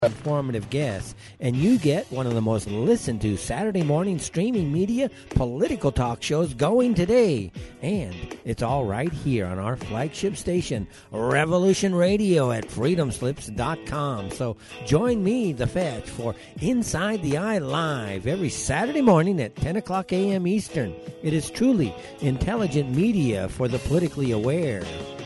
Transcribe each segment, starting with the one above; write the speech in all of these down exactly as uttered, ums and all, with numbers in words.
informative guests, and you get one of the most listened to Saturday morning streaming media political talk shows going today. And it's all right here on our flagship station, Revolution Radio at freedom slips dot com. So join me, The Fetch, for Inside the Eye Live every Saturday morning at ten o'clock a.m. Eastern. It is truly intelligent media for the politically aware.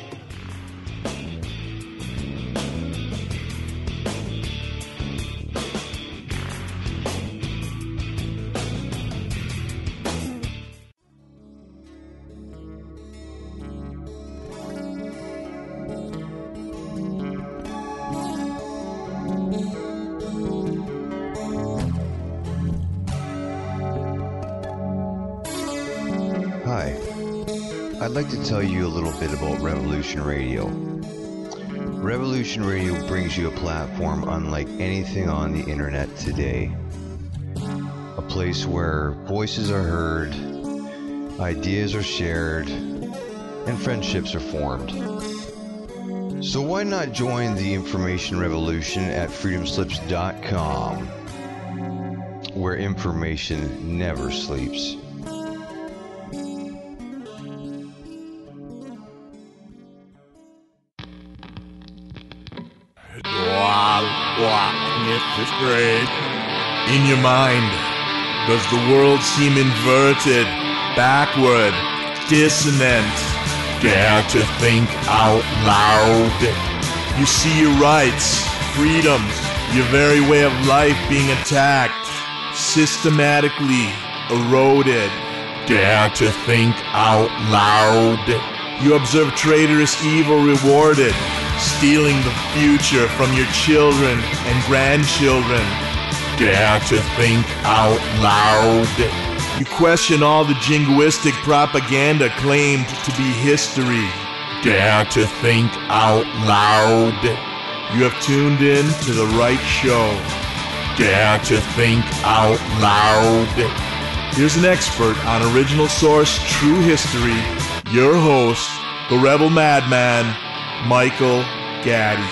I'd like to tell you a little bit about Revolution Radio. Revolution Radio brings you a platform unlike anything on the internet today. A place where voices are heard, ideas are shared, and friendships are formed. So why not join the information revolution at freedom slips dot com, where information never sleeps. Fifth grade. In your mind, does the world seem inverted, backward, dissonant? Dare to think out loud. You see your rights, freedoms, your very way of life being attacked, systematically eroded. Dare to think out loud. You observe traitorous evil rewarded, stealing the future from your children and grandchildren. Dare to think out loud. You question all the jingoistic propaganda claimed to be history. Dare to think out loud. You have tuned in to the right show. Dare to think out loud. Here's an expert on original source true history, your host, the Rebel Madman, Michael Gaddy.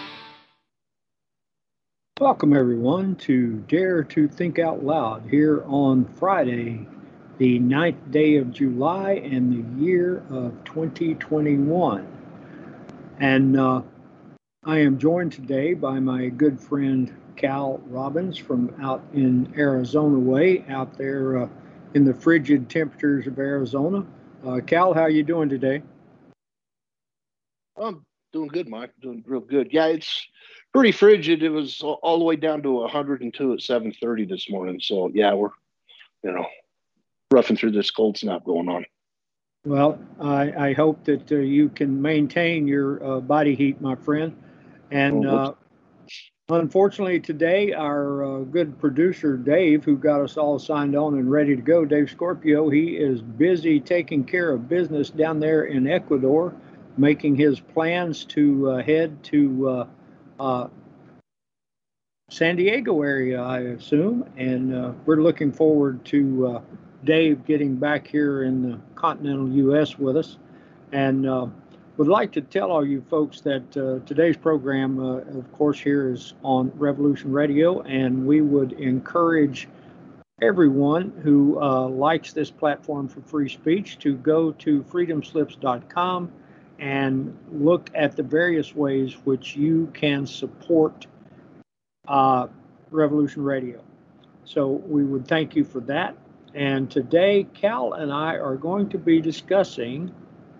Welcome everyone to Dare to Think Out Loud here on Friday, the ninth day of July in the year of twenty twenty-one. And uh, I am joined today by my good friend Cal Robbins from out in Arizona way, out there uh, in the frigid temperatures of Arizona. Uh, Cal, how are you doing today? I'm doing good, Mike. Doing real good. Yeah, it's pretty frigid. It was all, all the way down to one hundred two at seven thirty this morning. So, yeah, we're, you know, roughing through this cold snap going on. Well, I, I hope that uh, you can maintain your uh, body heat, my friend. And uh, unfortunately today, our uh, good producer, Dave, who got us all signed on and ready to go, Dave Scorpio, he is busy taking care of business down there in Ecuador, making his plans to uh, head to uh, uh, San Diego area, I assume. And uh, we're looking forward to uh, Dave getting back here in the continental U S with us. And uh, would like to tell all you folks that uh, today's program, uh, of course, here is on Revolution Radio, and we would encourage everyone who uh, likes this platform for free speech to go to freedom slips dot com and look at the various ways which you can support uh, Revolution Radio. So we would thank you for that. And today, Cal and I are going to be discussing,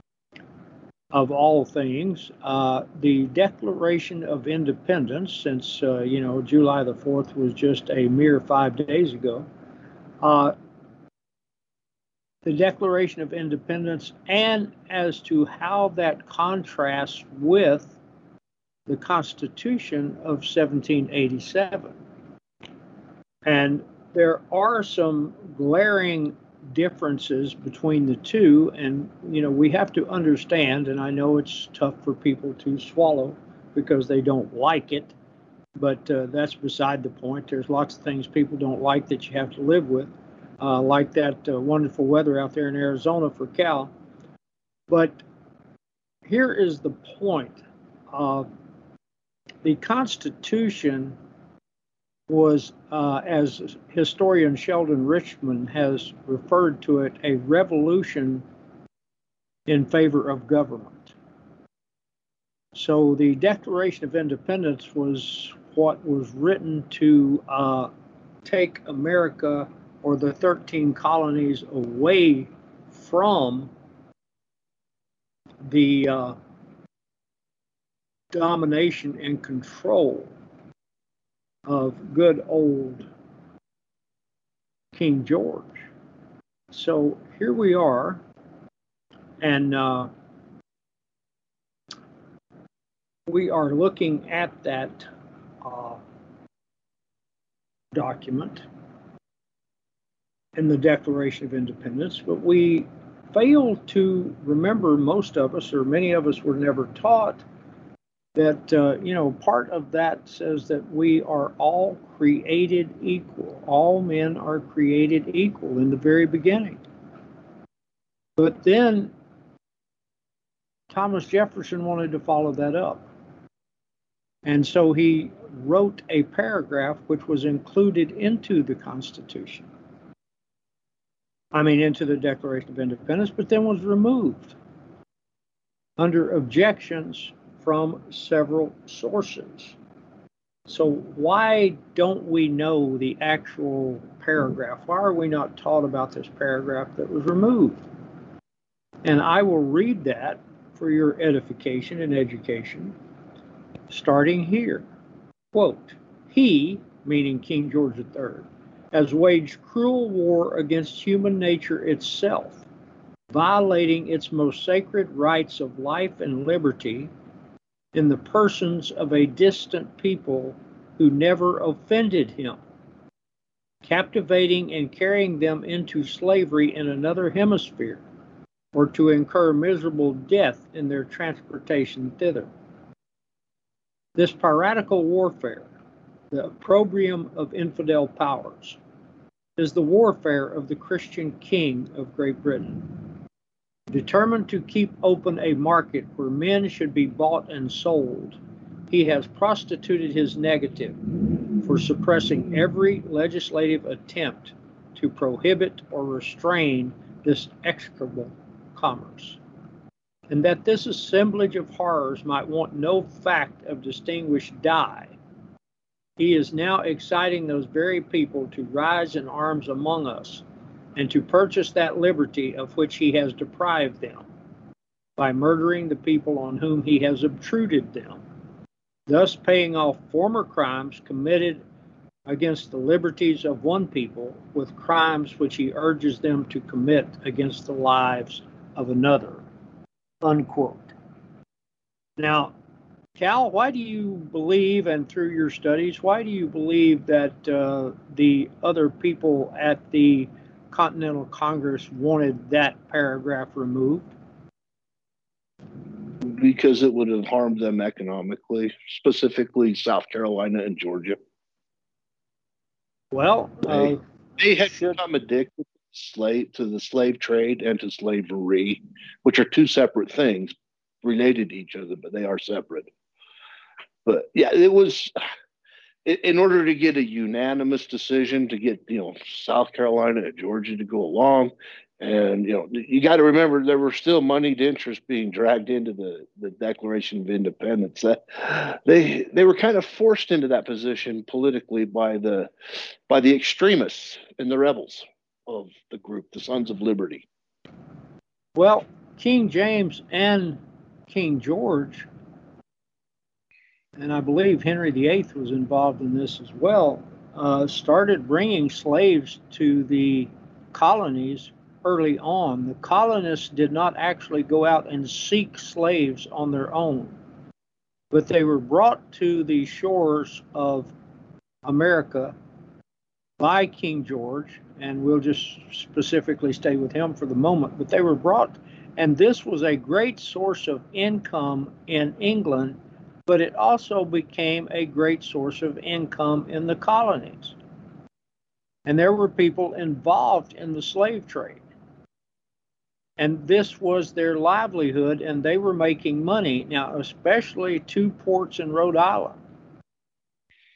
of all things, uh, the Declaration of Independence, since, uh, you know, July the fourth was just a mere five days ago. Uh, the Declaration of Independence, and as to how that contrasts with the Constitution of seventeen eighty-seven. And there are some glaring differences between the two, and you know, we have to understand, and I know it's tough for people to swallow because they don't like it, but uh, that's beside the point. There's lots of things people don't like that you have to live with, uh, like that uh, wonderful weather out there in Arizona for Cal. But here is the point. Uh, the Constitution was, uh, as historian Sheldon Richman has referred to it, a revolution in favor of government. So the Declaration of Independence was what was written to uh, take America or the thirteen colonies away from the uh, domination and control of good old King George. So here we are, and uh, we are looking at that uh, document in the Declaration of Independence, but we fail to remember, most of us, or many of us were never taught, that, uh, you know, part of that says that we are all created equal. All men are created equal in the very beginning. But then Thomas Jefferson wanted to follow that up. And so he wrote a paragraph which was included into the Constitution. I mean, into the Declaration of Independence, but then was removed under objections from several sources. So why don't we know the actual paragraph? Why are we not taught about this paragraph that was removed? And I will read that for your edification and education, starting here. Quote, "He," meaning King George the Third, "has waged cruel war against human nature itself, violating its most sacred rights of life and liberty in the persons of a distant people who never offended him, captivating and carrying them into slavery in another hemisphere, or to incur miserable death in their transportation thither. This piratical warfare, the opprobrium of infidel powers, is the warfare of the Christian king of Great Britain. Determined to keep open a market where men should be bought and sold, he has prostituted his negative for suppressing every legislative attempt to prohibit or restrain this execrable commerce. And that this assemblage of horrors might want no fact of distinguished dye, he is now exciting those very people to rise in arms among us and to purchase that liberty of which he has deprived them by murdering the people on whom he has obtruded them, thus paying off former crimes committed against the liberties of one people with crimes which he urges them to commit against the lives of another." Unquote. Now, Cal, why do you believe, and through your studies, why do you believe that uh, the other people at the Continental Congress wanted that paragraph removed? Because it would have harmed them economically, specifically South Carolina and Georgia. Well, they, uh, they had should... become addicted to, slave, to the slave trade and to slavery, which are two separate things, related to each other, but they are separate. But yeah, it was, in order to get a unanimous decision to get, you know, South Carolina and Georgia to go along. And, you know, you got to remember there were still moneyed interests being dragged into the, the Declaration of Independence. That they they were kind of forced into that position politically by the by the extremists and the rebels of the group, the Sons of Liberty. Well, King James and King George, and I believe Henry the Eighth was involved in this as well, uh, started bringing slaves to the colonies early on. The colonists did not actually go out and seek slaves on their own, but they were brought to the shores of America by King George, and we'll just specifically stay with him for the moment, but they were brought, and this was a great source of income in England, but it also became a great source of income in the colonies. And there were people involved in the slave trade. And this was their livelihood, and they were making money. Now, especially two ports in Rhode Island.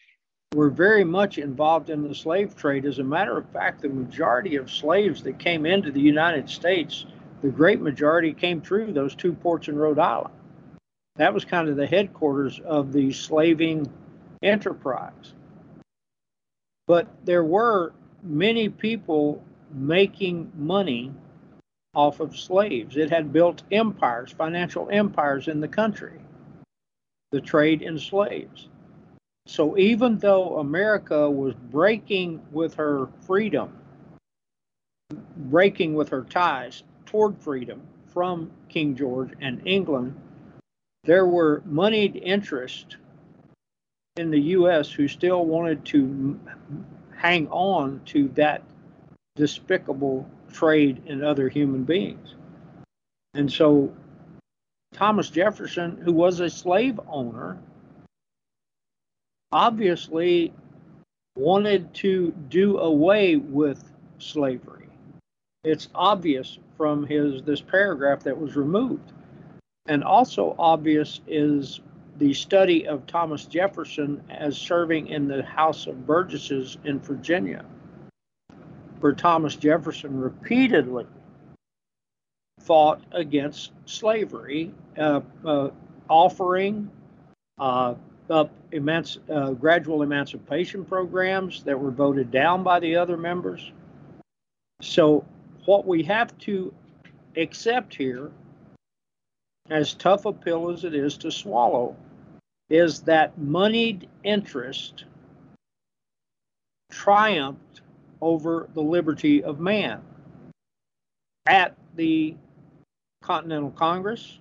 were very much involved in the slave trade. As a matter of fact, the majority of slaves that came into the United States, the great majority came through those two ports in Rhode Island. That was kind of the headquarters of the slaving enterprise. But there were many people making money off of slaves. It had built empires, financial empires in the country, the trade in slaves. So even though America was breaking with her freedom, breaking with her ties toward freedom from King George and England, there were moneyed interests in the U S who still wanted to hang on to that despicable trade in other human beings. And so Thomas Jefferson, who was a slave owner, obviously wanted to do away with slavery. It's obvious from his this paragraph that was removed. And also obvious is the study of Thomas Jefferson as serving in the House of Burgesses in Virginia, where Thomas Jefferson repeatedly fought against slavery, uh, uh, offering uh, up emanci- uh, gradual emancipation programs that were voted down by the other members. So what we have to accept here, as tough a pill as it is to swallow, is that moneyed interest triumphed over the liberty of man at the Continental Congress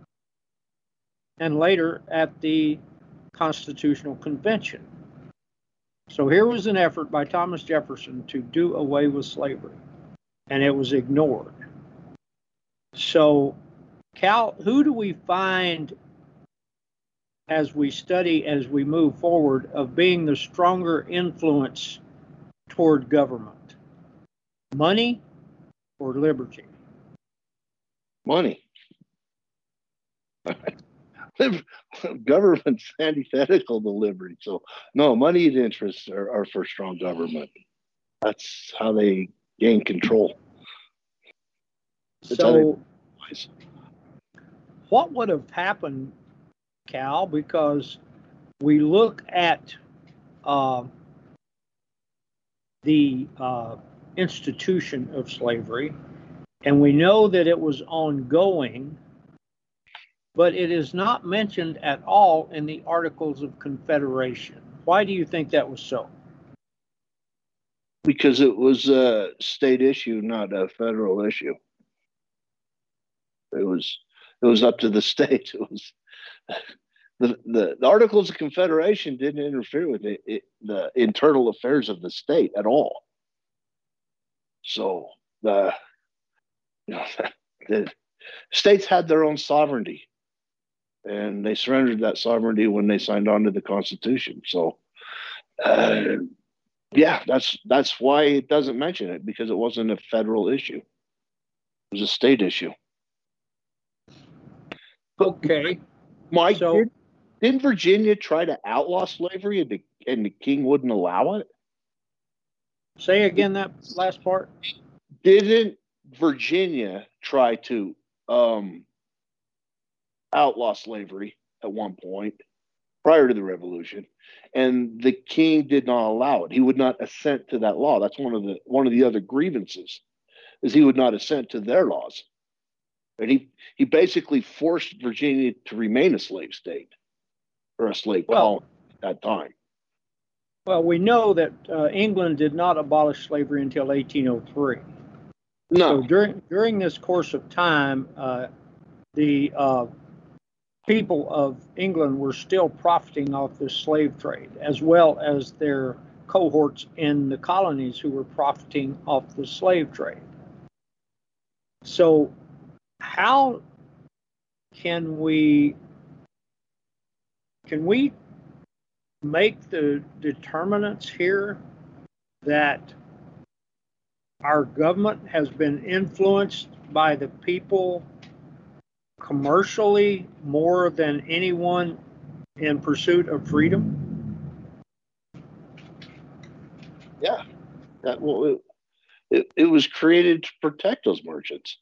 and later at the Constitutional Convention. So here was an effort by Thomas Jefferson to do away with slavery, and it was ignored. So, Cal, who do we find as we study, as we move forward, of being the stronger influence toward government? Money or liberty? Money. Government's antithetical to liberty. So, no, moneyed interests are, are for strong government. That's how they gain control. That's so, what would have happened, Cal, because we look at uh, the uh, institution of slavery, and we know that it was ongoing, but it is not mentioned at all in the Articles of Confederation. Why do you think that was so? Because it was a state issue, not a federal issue. It was it was up to the state. It was the the, the Articles of Confederation didn't interfere with it, it, the internal affairs of the state at all. So the you know, the states had their own sovereignty, and they surrendered that sovereignty when they signed on to the Constitution. So, uh, yeah, that's that's why it doesn't mention it, because it wasn't a federal issue. It was a state issue. Okay. Mike, so, did, didn't Virginia try to outlaw slavery and the, and the king wouldn't allow it? Say again that last part. Didn't Virginia try to um, outlaw slavery at one point prior to the Revolution, and the king did not allow it? He would not assent to that law. That's one of the one of the other grievances, is he would not assent to their laws. And he, he basically forced Virginia to remain a slave state, or a slave well, colony at that time. Well, we know that uh, England did not abolish slavery until eighteen oh three. No. So during during this course of time, uh, the uh, people of England were still profiting off the slave trade, as well as their cohorts in the colonies who were profiting off the slave trade. So how can we can we make the determinants here that our government has been influenced by the people commercially more than anyone in pursuit of freedom? Yeah. That, well, it, it, it was created to protect those merchants.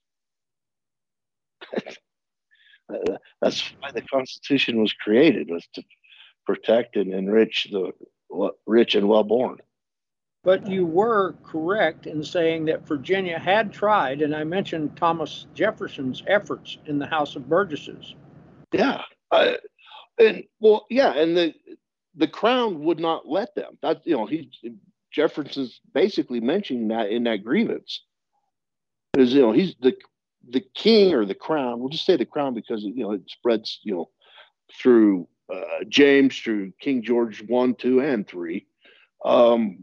That's why the Constitution was created, was to protect and enrich the rich and well-born. But you were correct in saying that Virginia had tried, and I mentioned Thomas Jefferson's efforts in the House of Burgesses. Yeah, I, and well, yeah, and the the Crown would not let them. That you know, he Jefferson's basically mentioning that in that grievance, is you know he's the the king or the Crown. We'll just say the Crown because you know it spreads you know through uh, James, through King George one, two, and three. Um,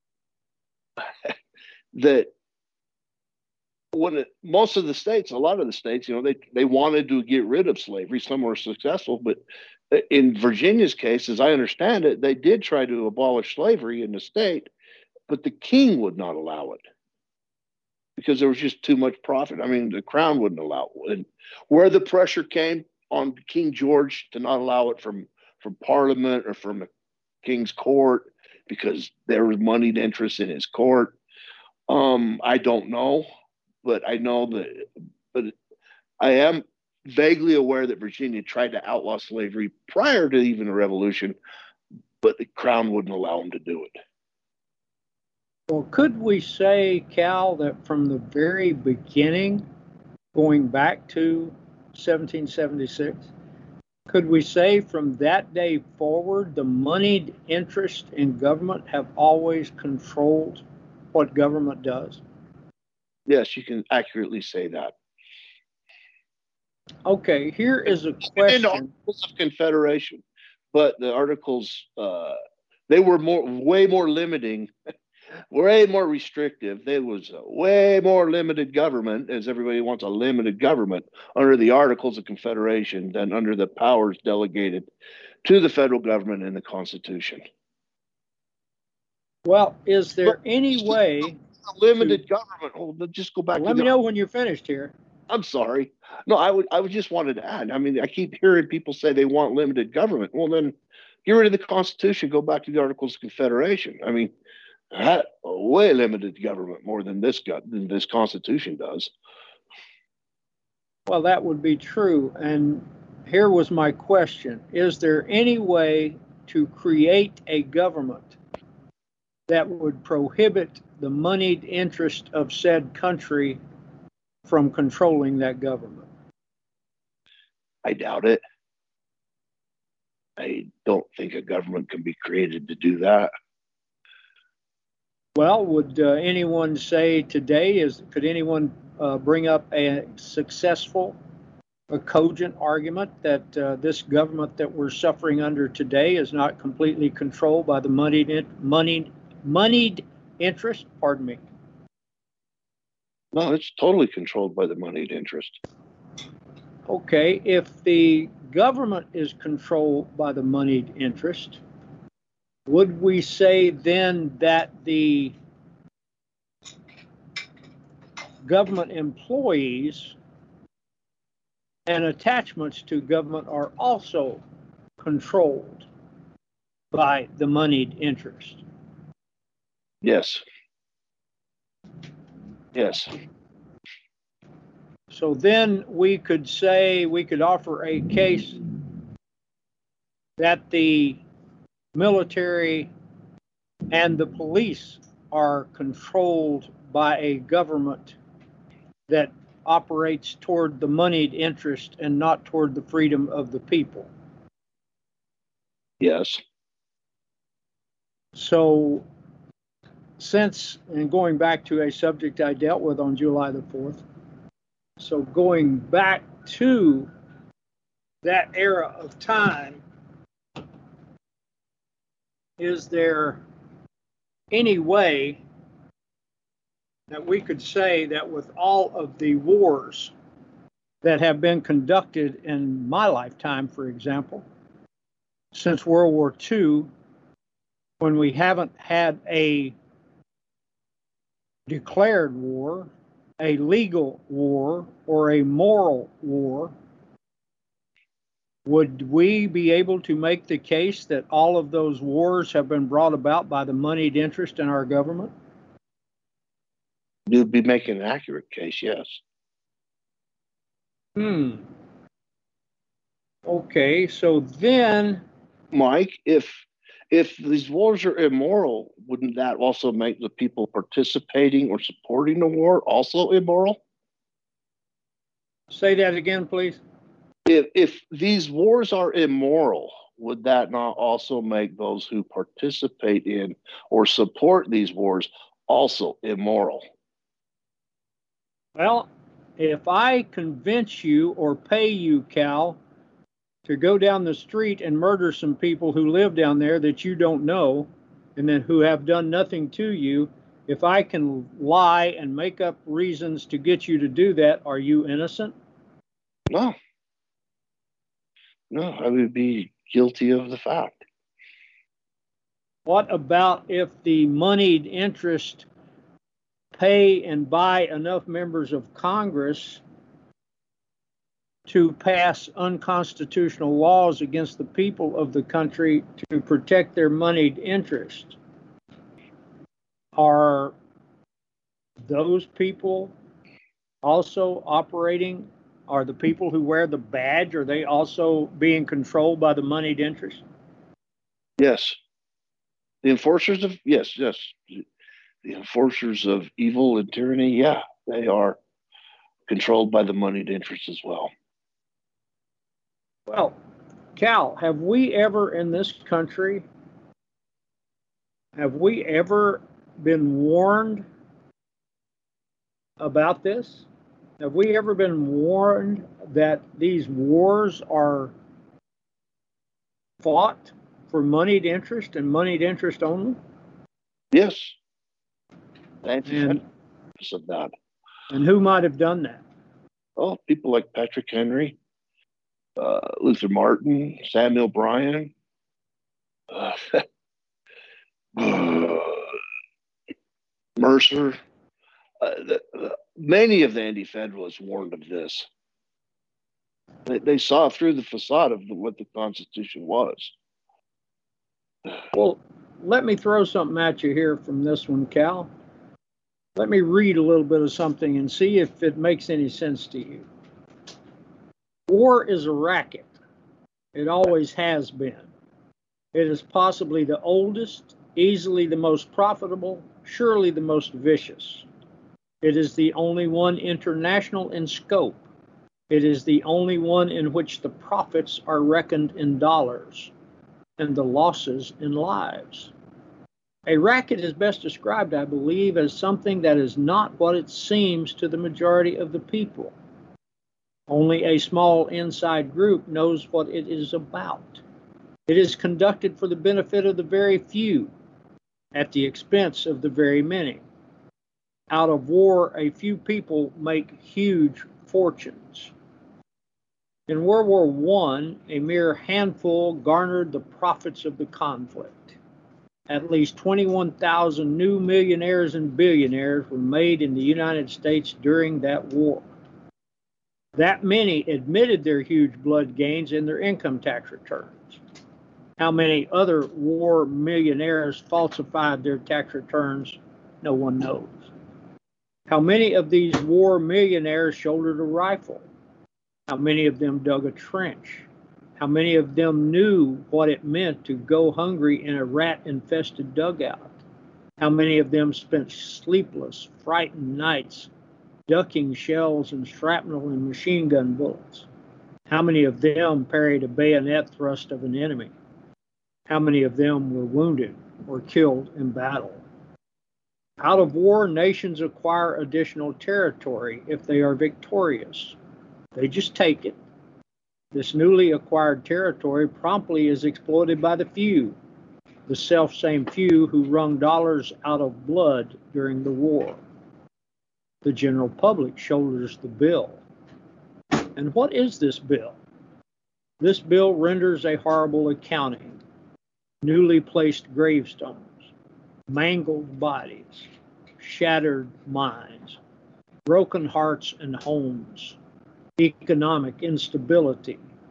that when it, most of the states, a lot of the states, you know, they they wanted to get rid of slavery. Some were successful, but in Virginia's case, as I understand it, they did try to abolish slavery in the state, but the king would not allow it because there was just too much profit. I mean, the Crown wouldn't allow it. And where the pressure came on King George to not allow it from from Parliament or from the King's court because there was moneyed interest in his court. Um, I don't know, but I know that, but I am vaguely aware that Virginia tried to outlaw slavery prior to even the Revolution, but the Crown wouldn't allow them to do it. Well, could we say, Cal, that from the very beginning, going back to seventeen seventy-six, could we say from that day forward, the moneyed interest in government have always controlled what government does? Yes, you can accurately say that. Okay, here is a question. The Articles of Confederation, but the Articles, uh, they were more, way more limiting, way more restrictive. There was a way more limited government, as everybody wants a limited government, under the Articles of Confederation than under the powers delegated to the federal government in the Constitution. Well, is there but any way... limited to, government. Oh, just go back. Well, to let the, me know when you're finished here. I'm sorry. No, I would. I would just wanted to add. I mean, I keep hearing people say they want limited government. Well, then get rid of the Constitution. Go back to the Articles of Confederation. I mean, that way limited government more than this than this Constitution does. Well, that would be true. And here was my question: is there any way to create a government that would prohibit the moneyed interest of said country from controlling that government? I doubt it. I don't think a government can be created to do that. Well, would uh, anyone say today, is could anyone uh, bring up a successful, a cogent argument that uh, this government that we're suffering under today is not completely controlled by the moneyed, moneyed, moneyed interest? Pardon me. No, it's totally controlled by the moneyed interest. Okay, if the government is controlled by the moneyed interest, would we say then that the government employees and attachments to government are also controlled by the moneyed interest? Yes. Yes. So then we could say, we could offer a case that the military and the police are controlled by a government that operates toward the moneyed interest and not toward the freedom of the people. Yes. So since, and going back to a subject I dealt with on July the fourth, so going back to that era of time, is there any way that we could say that with all of the wars that have been conducted in my lifetime, for example, since World War Two, when we haven't had a declared war, a legal war, or a moral war, would we be able to make the case that all of those wars have been brought about by the moneyed interest in our government? You'd be making an accurate case, yes. Hmm. Okay, so then, Mike, if if these wars are immoral, wouldn't that also make the people participating or supporting the war also immoral? say that again, please. If if these wars are immoral, would that not also make those who participate in or support these wars also immoral? Well, if I convince you or pay you, Cal, to go down the street and murder some people who live down there that you don't know and then who have done nothing to you, if I can lie and make up reasons to get you to do that, are you innocent? No. No, I would be guilty of the fact. What about if the moneyed interest pay and buy enough members of Congress to pass unconstitutional laws against the people of the country to protect their moneyed interest? Are those people also operating? Are the people who wear the badge, are they also being controlled by the moneyed interest? Yes. The enforcers of, yes, yes. The enforcers of evil and tyranny, yeah, they are controlled by the moneyed interest as well. Well, Cal, have we ever in this country, have we ever been warned about this? Have we ever been warned that these wars are fought for moneyed interest and moneyed interest only? Yes. And, of that. And who might have done that? Oh, people like Patrick Henry, uh, Luther Martin, Samuel Bryan, uh, Mercer. Uh, the, the, many of the anti-federalists warned of this. They, they saw through the facade of the, what the Constitution was. Well, let me throw something at you here from this one, Cal. Let me read a little bit of something and see if it makes any sense to you. War is a racket. It always has been. It is possibly the oldest, easily the most profitable, surely the most vicious. It is the only one international in scope. It is the only one in which the profits are reckoned in dollars and the losses in lives. A racket is best described, I believe, as something that is not what it seems to the majority of the people. Only a small inside group knows what it is about. It is conducted for the benefit of the very few, at the expense of the very many. Out of war, a few people make huge fortunes. In World War One, a mere handful garnered the profits of the conflict. At least twenty-one thousand new millionaires and billionaires were made in the United States during that war. That many admitted their huge blood gains in their income tax returns. How many other war millionaires falsified their tax returns, no one knows. How many of these war millionaires shouldered a rifle? How many of them dug a trench? How many of them knew what it meant to go hungry in a rat-infested dugout? How many of them spent sleepless, frightened nights ducking shells and shrapnel and machine gun bullets? How many of them parried a bayonet thrust of an enemy? How many of them were wounded or killed in battle? Out of war, nations acquire additional territory if they are victorious. They just take it. This newly acquired territory promptly is exploited by the few, the self-same few who wrung dollars out of blood during the war. The general public shoulders the bill. And what is this bill? This bill renders a horrible accounting, newly placed gravestones, mangled bodies, shattered minds, broken hearts and homes, economic instability,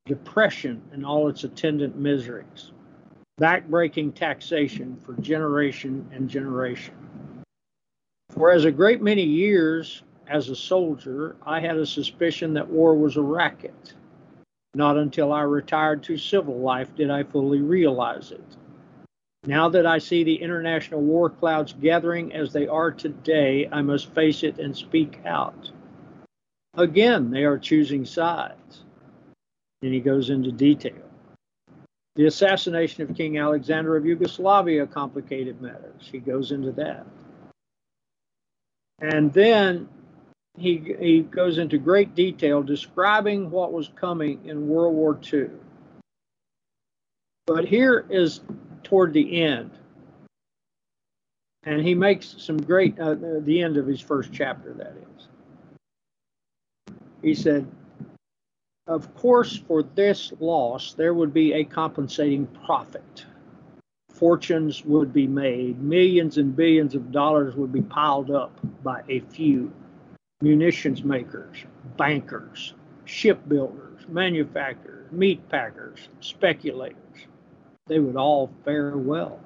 depression and all its attendant miseries, backbreaking taxation for generation and generation. For as a great many years as a soldier, I had a suspicion that war was a racket. Not until I retired to civil life did I fully realize it. Now that I see the international war clouds gathering as they are today, I must face it and speak out. Again, they are choosing sides. And he goes into detail. The assassination of King Alexander of Yugoslavia complicated matters. He goes into that. And then he, he goes into great detail describing what was coming in World War Two. But here is toward the end. And he makes some great, uh, the end of his first chapter, that is. He said, of course, for this loss, there would be a compensating profit. Fortunes would be made. Millions and billions of dollars would be piled up by a few. Munitions makers, bankers, shipbuilders, manufacturers, meat packers, speculators. They would all fare well.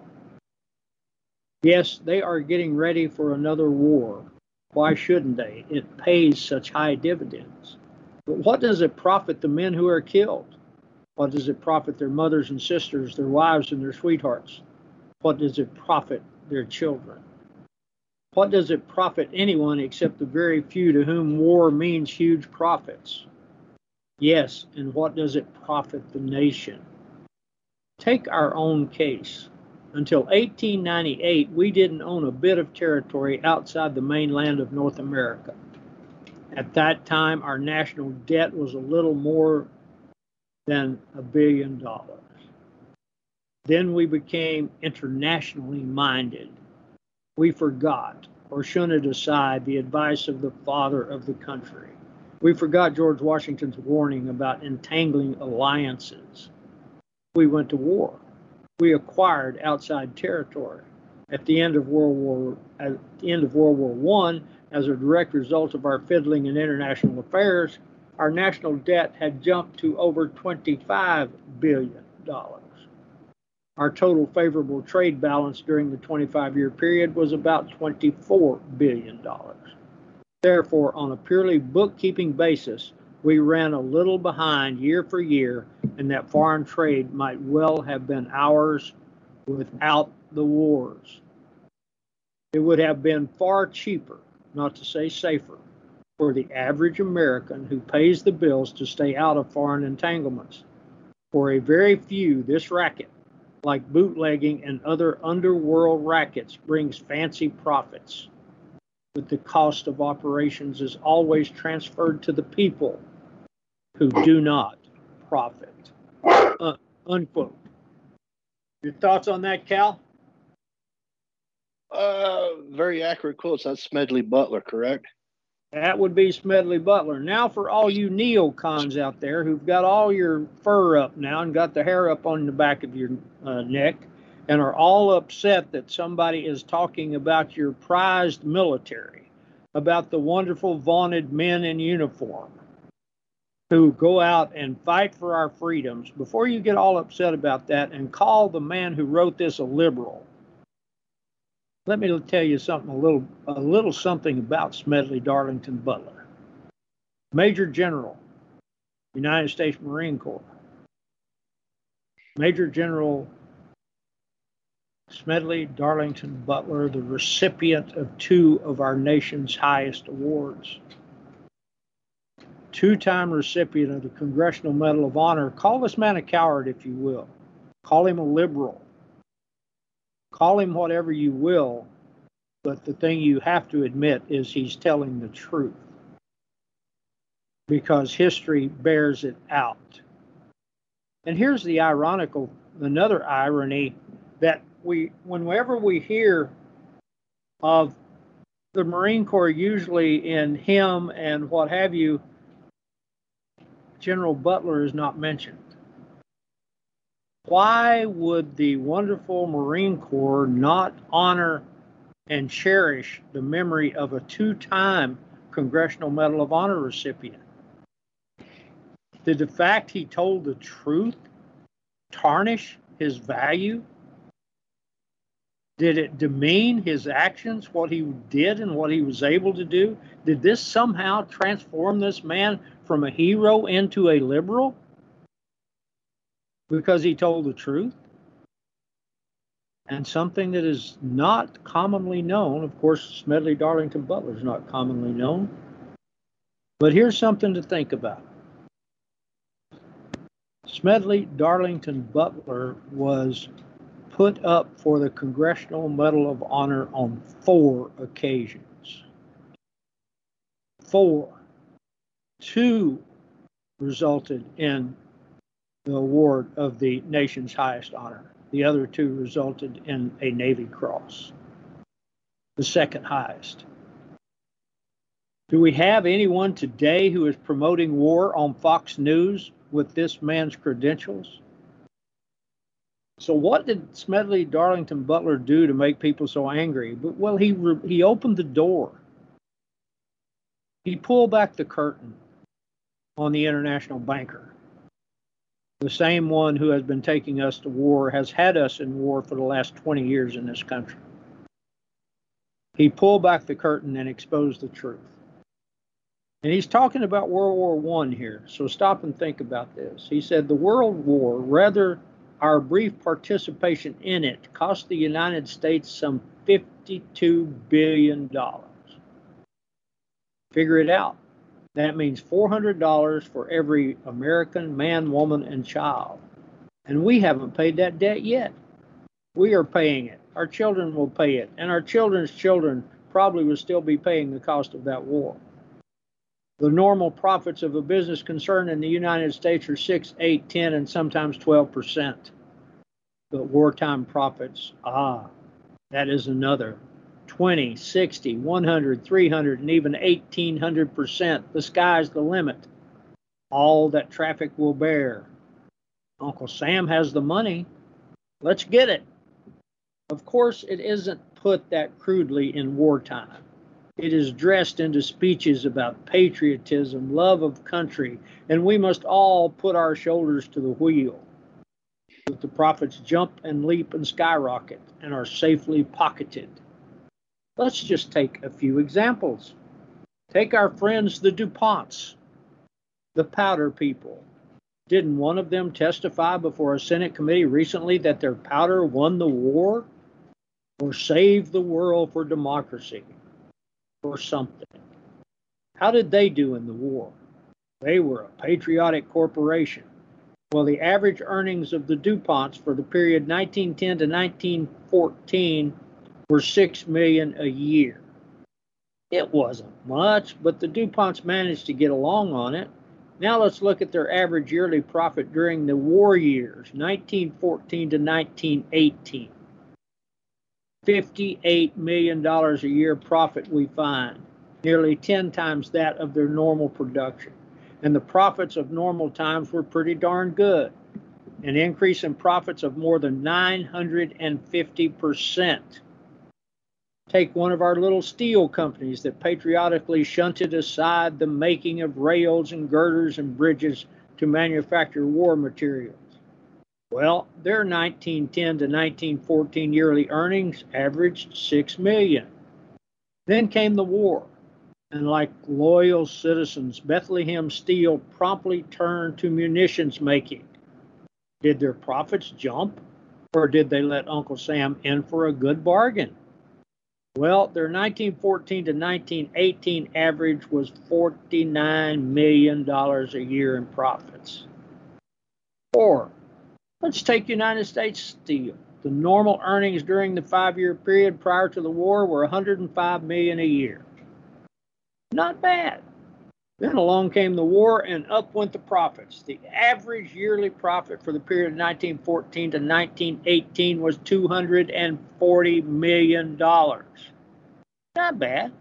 Yes, they are getting ready for another war. Why shouldn't they? It pays such high dividends. But what does it profit the men who are killed? What does it profit their mothers and sisters, their wives and their sweethearts? What does it profit their children? What does it profit anyone except the very few to whom war means huge profits? Yes, and what does it profit the nation? Take our own case. Until eighteen ninety-eight, we didn't own a bit of territory outside the mainland of North America. At that time, our national debt was a little more than a billion dollars. Then we became internationally minded. We forgot or shunted aside the advice of the father of the country. We forgot George Washington's warning about entangling alliances. We went to war. We acquired outside territory. At the end of World War, at the end of World War One, as a direct result of our fiddling in international affairs, our national debt had jumped to over twenty-five billion dollars. Our total favorable trade balance during the twenty-five-year period was about twenty-four billion dollars. Therefore, on a purely bookkeeping basis, we ran a little behind year for year, and that foreign trade might well have been ours without the wars. It would have been far cheaper, not to say safer, for the average American who pays the bills to stay out of foreign entanglements. For a very few, this racket, like bootlegging and other underworld rackets, brings fancy profits. But the cost of operations is always transferred to the people who do not profit. Uh, unquote. Your thoughts on that, Cal? Uh, very accurate quotes. That's Smedley Butler, correct? That would be Smedley Butler. Now for all you neocons out there who've got all your fur up now and got the hair up on the back of your uh, neck and are all upset that somebody is talking about your prized military, about the wonderful, vaunted men in uniform who go out and fight for our freedoms, before you get all upset about that and call the man who wrote this a liberal, let me tell you something, a little, a little something about Smedley Darlington Butler. Major General, United States Marine Corps. Major General Smedley Darlington Butler, the recipient of two of our nation's highest awards. Two-time recipient of the Congressional Medal of Honor. Call this man a coward, if you will. Call him a liberal. Call him whatever you will, but the thing you have to admit is he's telling the truth, because history bears it out. And here's the ironical, another irony, that we, whenever we hear of the Marine Corps, usually in hymn and what have you, General Butler is not mentioned. Why would the wonderful Marine Corps not honor and cherish the memory of a two-time Congressional Medal of Honor recipient? Did the fact he told the truth tarnish his value? Did it demean his actions, what he did and what he was able to do? Did this somehow transform this man from a hero into a liberal because he told the truth? And something that is not commonly known, of course, Smedley Darlington Butler is not commonly known, but here's something to think about. Smedley Darlington Butler was put up for the Congressional Medal of Honor on four occasions. Four. Two resulted in the award of the nation's highest honor. The other two resulted in a Navy Cross, the second highest. Do we have anyone today who is promoting war on Fox News with this man's credentials? So what did Smedley Darlington Butler do to make people so angry? But, well, he he opened the door. He pulled back the curtain on the international banker. The same one who has been taking us to war, has had us in war for the last twenty years in this country. He pulled back the curtain and exposed the truth. And he's talking about World War One here, so stop and think about this. He said the World War, rather our brief participation in it, cost the United States some fifty-two billion dollars. Figure it out. That means four hundred dollars for every American man, woman, and child. And we haven't paid that debt yet. We are paying it. Our children will pay it. And our children's children probably will still be paying the cost of that war. The normal profits of a business concern in the United States are six, eight, ten, and sometimes twelve percent. But wartime profits, ah, that is another twenty, sixty, one hundred, three hundred, and even eighteen hundred percent. The sky's the limit. All that traffic will bear. Uncle Sam has the money. Let's get it. Of course, it isn't put that crudely in wartime. It is dressed into speeches about patriotism, love of country, and we must all put our shoulders to the wheel. But the profits jump and leap and skyrocket and are safely pocketed. Let's just take a few examples. Take our friends, the DuPonts, the powder people. Didn't one of them testify before a Senate committee recently that their powder won the war or saved the world for democracy? Or something. How did they do in the war? They were a patriotic corporation. Well, the average earnings of the DuPonts for the period nineteen ten to nineteen fourteen were six million dollars a year. It wasn't much, but the DuPonts managed to get along on it. Now let's look at their average yearly profit during the war years, nineteen fourteen to nineteen eighteen. fifty-eight million dollars a year profit we find, nearly ten times that of their normal production. And the profits of normal times were pretty darn good. An increase in profits of more than nine hundred fifty percent. Take one of our little steel companies that patriotically shunted aside the making of rails and girders and bridges to manufacture war materials. Well, their nineteen ten to nineteen fourteen yearly earnings averaged six million dollars. Then came the war, and like loyal citizens, Bethlehem Steel promptly turned to munitions making. Did their profits jump, or did they let Uncle Sam in for a good bargain? Well, their nineteen fourteen to nineteen eighteen average was forty-nine million dollars a year in profits. Or, let's take United States Steel. The normal earnings during the five-year period prior to the war were one hundred five million dollars a year. Not bad. Then along came the war and up went the profits. The average yearly profit for the period nineteen fourteen to nineteen eighteen was two hundred forty million dollars. Not bad.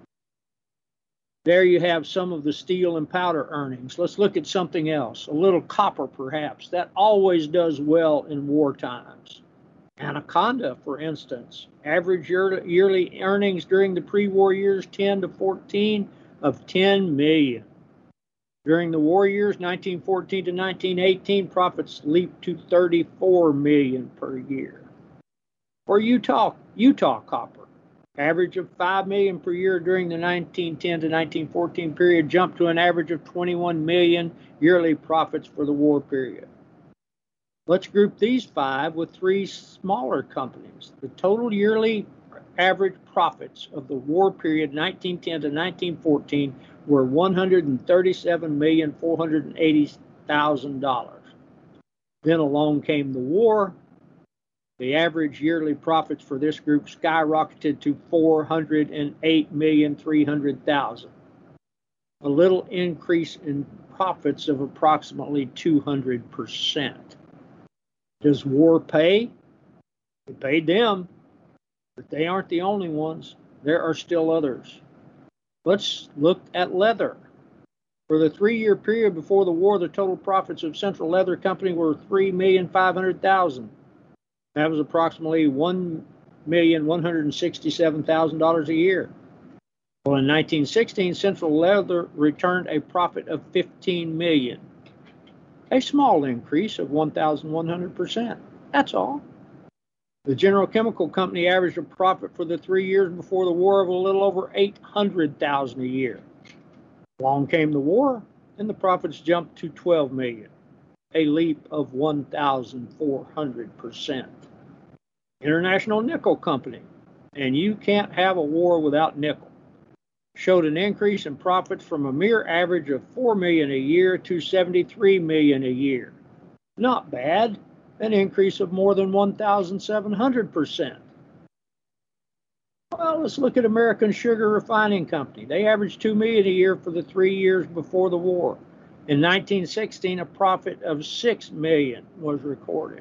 There you have some of the steel and powder earnings. Let's look at something else. A little copper, perhaps. That always does well in war times. Anaconda, for instance. Average year, yearly earnings during the pre-war years ten to fourteen of ten million dollars. During the war years, nineteen fourteen to nineteen eighteen, profits leaped to thirty-four million dollars per year. For Utah, Utah Copper, average of five million dollars per year during the nineteen ten to nineteen fourteen period jumped to an average of twenty-one million dollars yearly profits for the war period. Let's group these five with three smaller companies. The total yearly average profits of the war period nineteen ten to nineteen fourteen were one hundred thirty-seven million four hundred eighty thousand dollars. Then along came the war. The average yearly profits for this group skyrocketed to four hundred eight million three hundred thousand dollars, a little increase in profits of approximately two hundred percent. Does war pay? It paid them, but they aren't the only ones. There are still others. Let's look at leather. For the three-year period before the war, the total profits of Central Leather Company were three million five hundred thousand dollars. That was approximately one million one hundred sixty-seven thousand dollars a year. Well, in nineteen sixteen, Central Leather returned a profit of fifteen million dollars, a small increase of one thousand one hundred percent. That's all. The General Chemical Company averaged a profit for the three years before the war of a little over eight hundred thousand dollars a year. Along came the war, and the profits jumped to twelve million dollars, a leap of one thousand four hundred percent. International Nickel Company, and you can't have a war without nickel, showed an increase in profits from a mere average of four million dollars a year to seventy-three million dollars a year. Not bad, an increase of more than one thousand seven hundred percent. Well, let's look at American Sugar Refining Company. They averaged two million dollars a year for the three years before the war. In nineteen sixteen, a profit of six million dollars was recorded.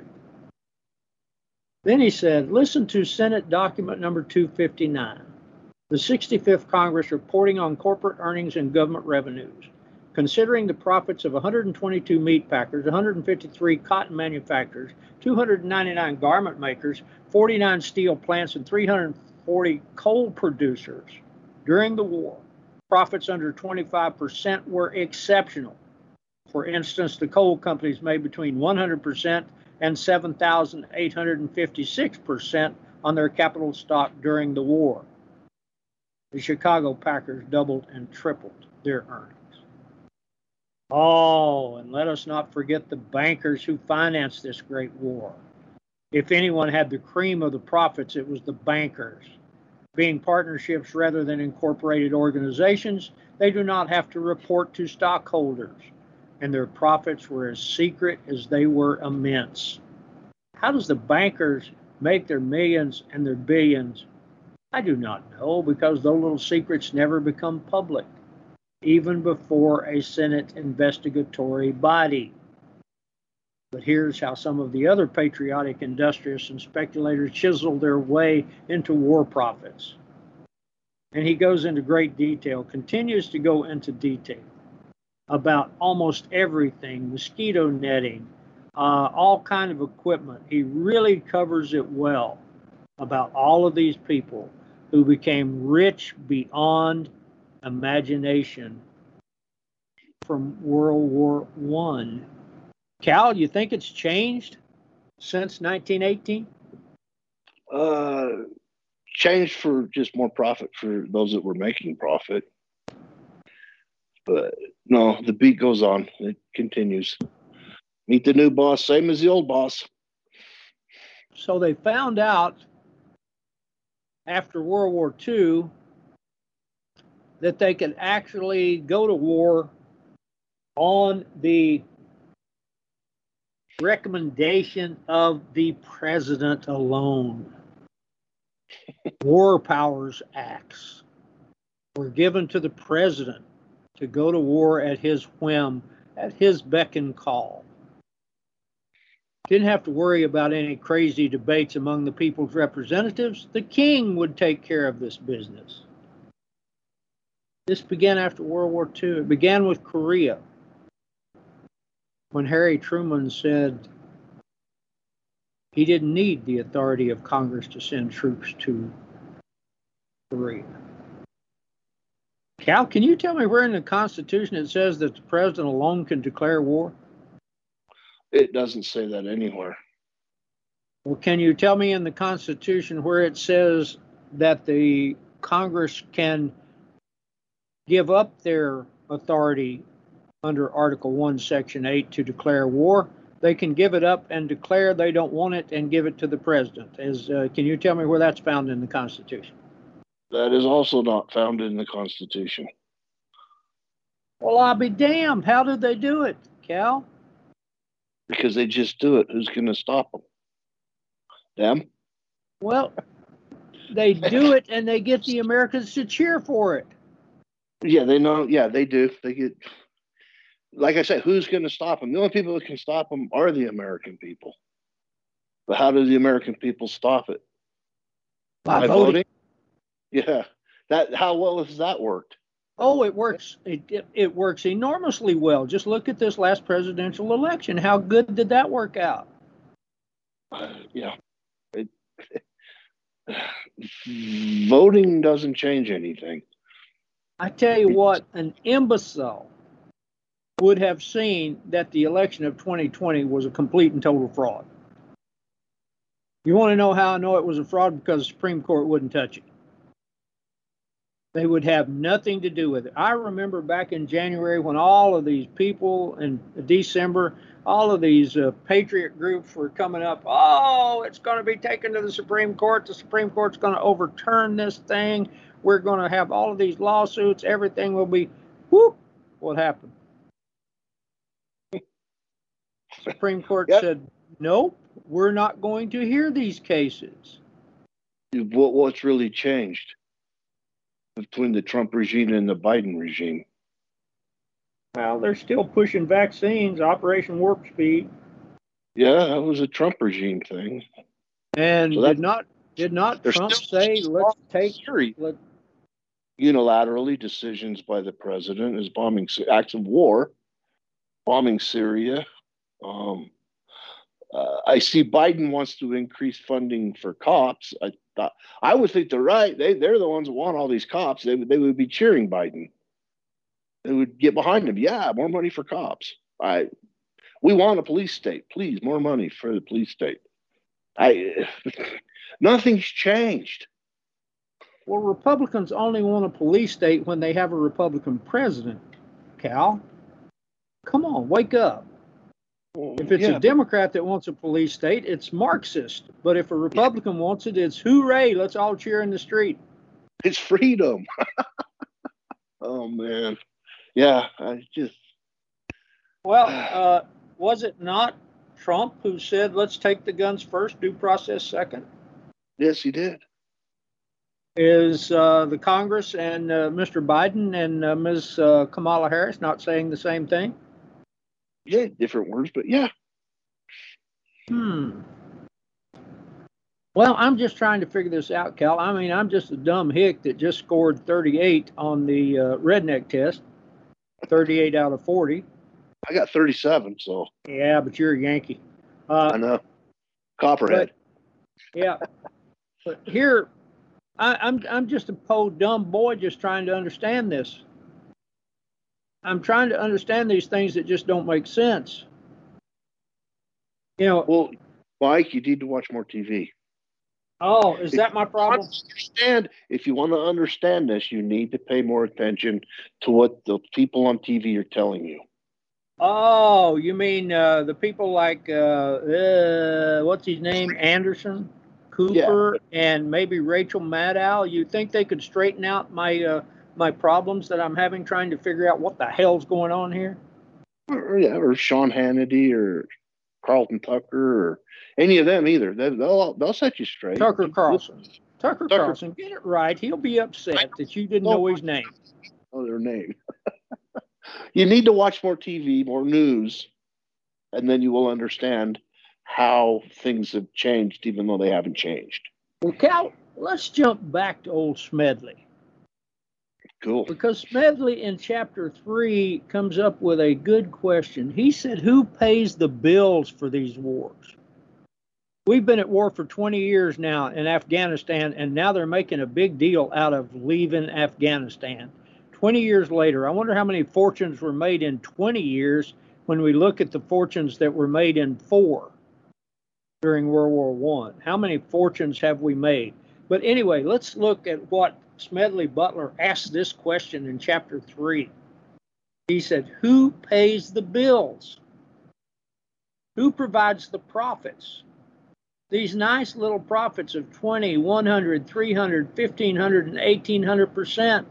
Then he said, listen to Senate document number two fifty-nine, the sixty-fifth Congress reporting on corporate earnings and government revenues, considering the profits of one hundred twenty-two meat packers, one hundred fifty-three cotton manufacturers, two hundred ninety-nine garment makers, forty-nine steel plants, and three hundred forty coal producers. During the war, profits under twenty-five percent were exceptional. For instance, the coal companies made between one hundred percent and seven thousand eight hundred fifty-six percent on their capital stock during the war. The Chicago Packers doubled and tripled their earnings. Oh, and let us not forget the bankers who financed this great war. If anyone had the cream of the profits, it was the bankers. Being partnerships rather than incorporated organizations, they do not have to report to stockholders, and their profits were as secret as they were immense. How does the bankers make their millions and their billions? I do not know, because those little secrets never become public, even before a Senate investigatory body. But here's how some of the other patriotic industrialists and speculators chiseled their way into war profits. And he goes into great detail, continues to go into detail about almost everything, mosquito netting, uh, all kind of equipment. He really covers it well about all of these people who became rich beyond imagination from World War One. Cal, you think it's changed since nineteen eighteen? Uh, changed for just more profit for those that were making profit. But no, the beat goes on. It continues. Meet the new boss, same as the old boss. So they found out after World War Two that they could actually go to war on the recommendation of the president alone. War Powers Acts were given to the president to go to war at his whim, at his beck and call. Didn't have to worry about any crazy debates among the people's representatives. The king would take care of this business. This began after World War Two. It began with Korea, when Harry Truman said he didn't need the authority of Congress to send troops to Korea. Cal, can you tell me where in the Constitution it says that the president alone can declare war? It doesn't say that anywhere. Well, can you tell me in the Constitution where it says that the Congress can give up their authority under Article one, Section eight to declare war? They can give it up and declare they don't want it and give it to the president. As, uh, can you tell me where that's found in the Constitution? That is also not found in the Constitution. Well, I'll be damned. How did they do it, Cal? Because they just do it. Who's going to stop them? Them? Well, they do it and they get the Americans to cheer for it. Yeah, they know. Yeah, they do. They get, like I said, who's going to stop them? The only people that can stop them are the American people. But how do the American people stop it? By, By voting. voting? Yeah. That, how well has that worked? Oh, it works. It, it, it works enormously well. Just look at this last presidential election. How good did that work out? Uh, yeah. It, voting doesn't change anything. I tell you what, an imbecile would have seen that the election of twenty twenty was a complete and total fraud. You want to know how I know it was a fraud? Because the Supreme Court wouldn't touch it. They would have nothing to do with it. I remember back in January when all of these people, in December, all of these uh, patriot groups were coming up. Oh, it's going to be taken to the Supreme Court. The Supreme Court's going to overturn this thing. We're going to have all of these lawsuits. Everything will be, whoop. What happened? Supreme Court yep. said, nope, we're not going to hear these cases. What, what's really changed between the Trump regime and the Biden regime? Well, they're still pushing vaccines, Operation Warp Speed. Yeah, that was a Trump regime thing. And so did not did not Trump say let's take let, unilaterally decisions by the president as bombing acts of war, bombing Syria. Um, uh, I see Biden wants to increase funding for cops. I thought I would think they're right. They they're the ones that want all these cops. They would they would be cheering Biden. They would get behind him. Yeah, more money for cops. I we want a police state. Please, more money for the police state. I nothing's changed. Well, Republicans only want a police state when they have a Republican president, Cal. Come on, wake up. If it's yeah, a Democrat that wants a police state, it's Marxist. But if a Republican yeah. wants it, it's hooray, let's all cheer in the street. It's freedom. Oh, man. Yeah, I just... Well, uh, was it not Trump who said, let's take the guns first, due process second? Yes, he did. Is uh, the Congress and uh, Mister Biden and uh, Miz Uh, Kamala Harris not saying the same thing? Yeah, different words, but yeah. Hmm. Well, I'm just trying to figure this out, Cal. I mean, I'm just a dumb hick that just scored thirty-eight on the uh, redneck test, thirty-eight out of forty. I got thirty-seven, so. Yeah, but you're a Yankee. Uh, I know. Copperhead. But, yeah. But here, I, I'm I'm just a po dumb boy just trying to understand this. I'm trying to understand these things that just don't make sense. You know. Well, Mike, you need to watch more T V. Oh, is if that my problem? Understand, if you want to understand this, you need to pay more attention to what the people on T V are telling you. Oh, you mean uh, the people like, uh, uh, what's his name, Anderson, Cooper, yeah. and maybe Rachel Maddow? You think they could straighten out my uh, my problems that I'm having trying to figure out what the hell's going on here? Or, yeah, or Sean Hannity or Carlton Tucker or any of them either. They, they'll they'll set you straight. Tucker Carlson. Tucker, Tucker Carlson, get it right. He'll be upset that you didn't know his name. Oh, their name. You need to watch more T V, more news, and then you will understand how things have changed, even though they haven't changed. Well, Cal, let's jump back to old Smedley. Cool. Because Smedley in chapter three comes up with a good question. He said, who pays the bills for these wars? We've been at war for twenty years now in Afghanistan, and now they're making a big deal out of leaving Afghanistan. twenty years later, I wonder how many fortunes were made in twenty years when we look at the fortunes that were made in four during World War One. How many fortunes have we made? But anyway, let's look at what Smedley Butler asked this question in chapter three. He said, who pays the bills? Who provides the profits? These nice little profits of twenty, one hundred, three hundred, fifteen hundred, and eighteen hundred percent.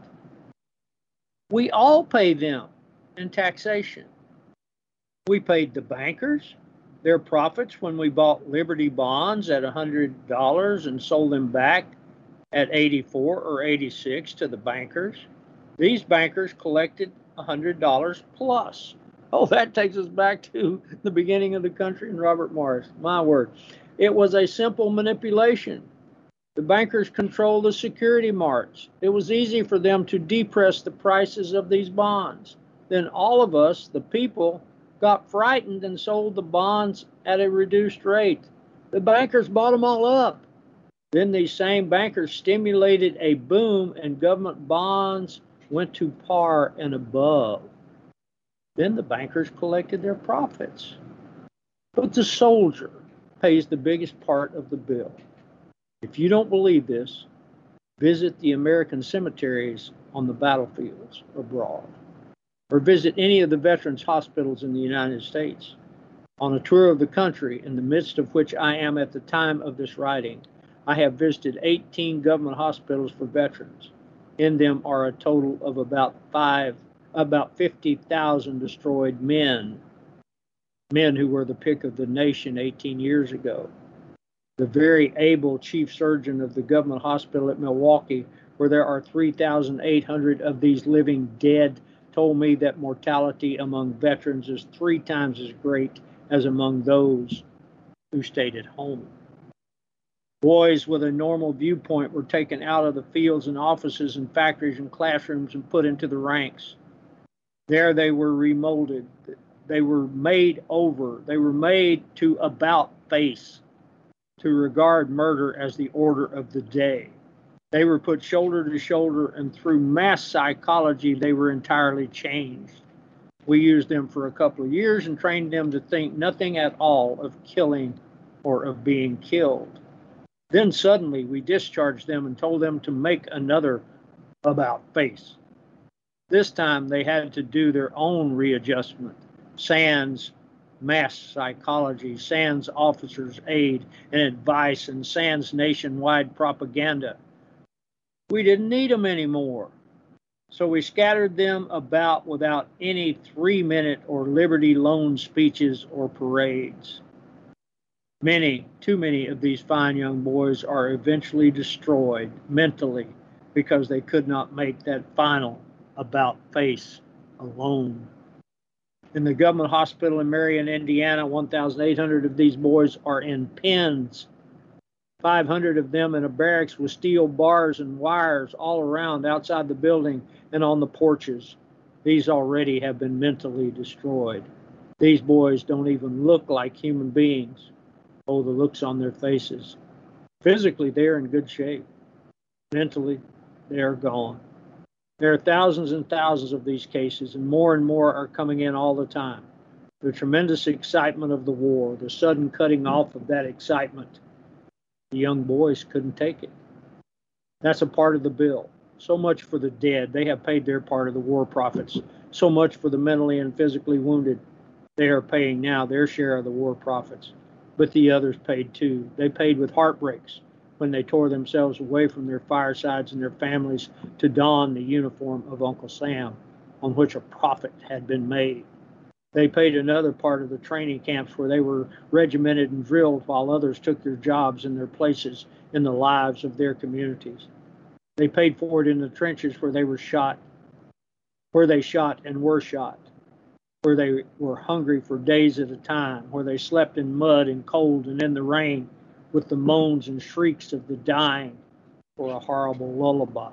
We all pay them in taxation. We paid the bankers their profits when we bought Liberty bonds at one hundred dollars and sold them back at eighty-four or eighty-six to the bankers. These bankers collected one hundred dollars plus. Oh, that takes us back to the beginning of the country and Robert Morris. My word. It was a simple manipulation. The bankers controlled the security marts. It was easy for them to depress the prices of these bonds. Then all of us, the people, got frightened and sold the bonds at a reduced rate. The bankers bought them all up. Then these same bankers stimulated a boom and government bonds went to par and above. Then the bankers collected their profits. But the soldier pays the biggest part of the bill. If you don't believe this, visit the American cemeteries on the battlefields abroad, or visit any of the veterans' hospitals in the United States. On a tour of the country, in the midst of which I am at the time of this writing, I have visited eighteen government hospitals for veterans. In them are a total of about five, about fifty thousand destroyed men, men who were the pick of the nation eighteen years ago. The very able chief surgeon of the government hospital at Milwaukee, where there are three thousand eight hundred of these living dead, told me that mortality among veterans is three times as great as among those who stayed at home. Boys with a normal viewpoint were taken out of the fields and offices and factories and classrooms and put into the ranks. There they were remolded. They were made over. They were made to about face, to regard murder as the order of the day. They were put shoulder to shoulder, and through mass psychology, they were entirely changed. We used them for a couple of years and trained them to think nothing at all of killing or of being killed. Then suddenly we discharged them and told them to make another about face. This time they had to do their own readjustment, sans mass psychology, sans officers' aid and advice, and sans nationwide propaganda. We didn't need them anymore. So we scattered them about without any three-minute or Liberty Loan speeches or parades. Many, too many of these fine young boys are eventually destroyed mentally because they could not make that final about face alone. In the government hospital in Marion, Indiana, one thousand eight hundred of these boys are in pens. five hundred of them in a barracks with steel bars and wires all around outside the building and on the porches. These already have been mentally destroyed. These boys don't even look like human beings. Oh, the looks on their faces. Physically, they're in good shape. Mentally, they're gone. There are thousands and thousands of these cases, and more and more are coming in all the time. The tremendous excitement of the war, the sudden cutting off of that excitement, the young boys couldn't take it. That's a part of the bill. So much for the dead. They have paid their part of the war profits. So much for the mentally and physically wounded. They are paying now their share of the war profits. But the others paid too. They paid with heartbreaks when they tore themselves away from their firesides and their families to don the uniform of Uncle Sam, on which a profit had been made. They paid another part of the training camps where they were regimented and drilled while others took their jobs and their places in the lives of their communities. They paid for it in the trenches where they were shot, where they shot and were shot, where they were hungry for days at a time, where they slept in mud and cold and in the rain with the moans and shrieks of the dying for a horrible lullaby.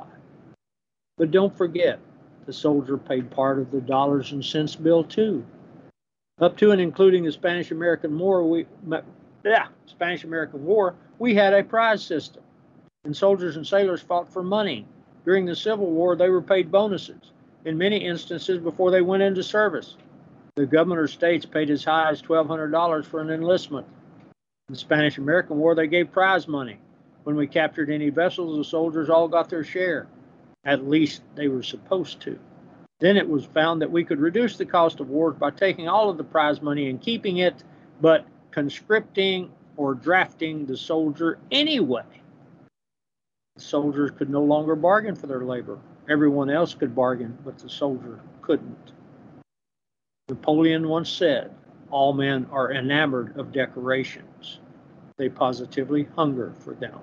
But don't forget, the soldier paid part of the dollars and cents bill too. Up to and including the Spanish-American War, we, yeah, Spanish-American War, we had a prize system, and soldiers and sailors fought for money. During the Civil War, they were paid bonuses. in many instances before they went into service. The governor states paid as high as twelve hundred dollars for an enlistment. In the Spanish-American War, they gave prize money. When we captured any vessels, the soldiers all got their share. At least they were supposed to. Then it was found that we could reduce the cost of wars by taking all of the prize money and keeping it, but conscripting or drafting the soldier anyway. The soldiers could no longer bargain for their labor. Everyone else could bargain, but the soldier couldn't. Napoleon once said, all men are enamored of decorations. They positively hunger for them.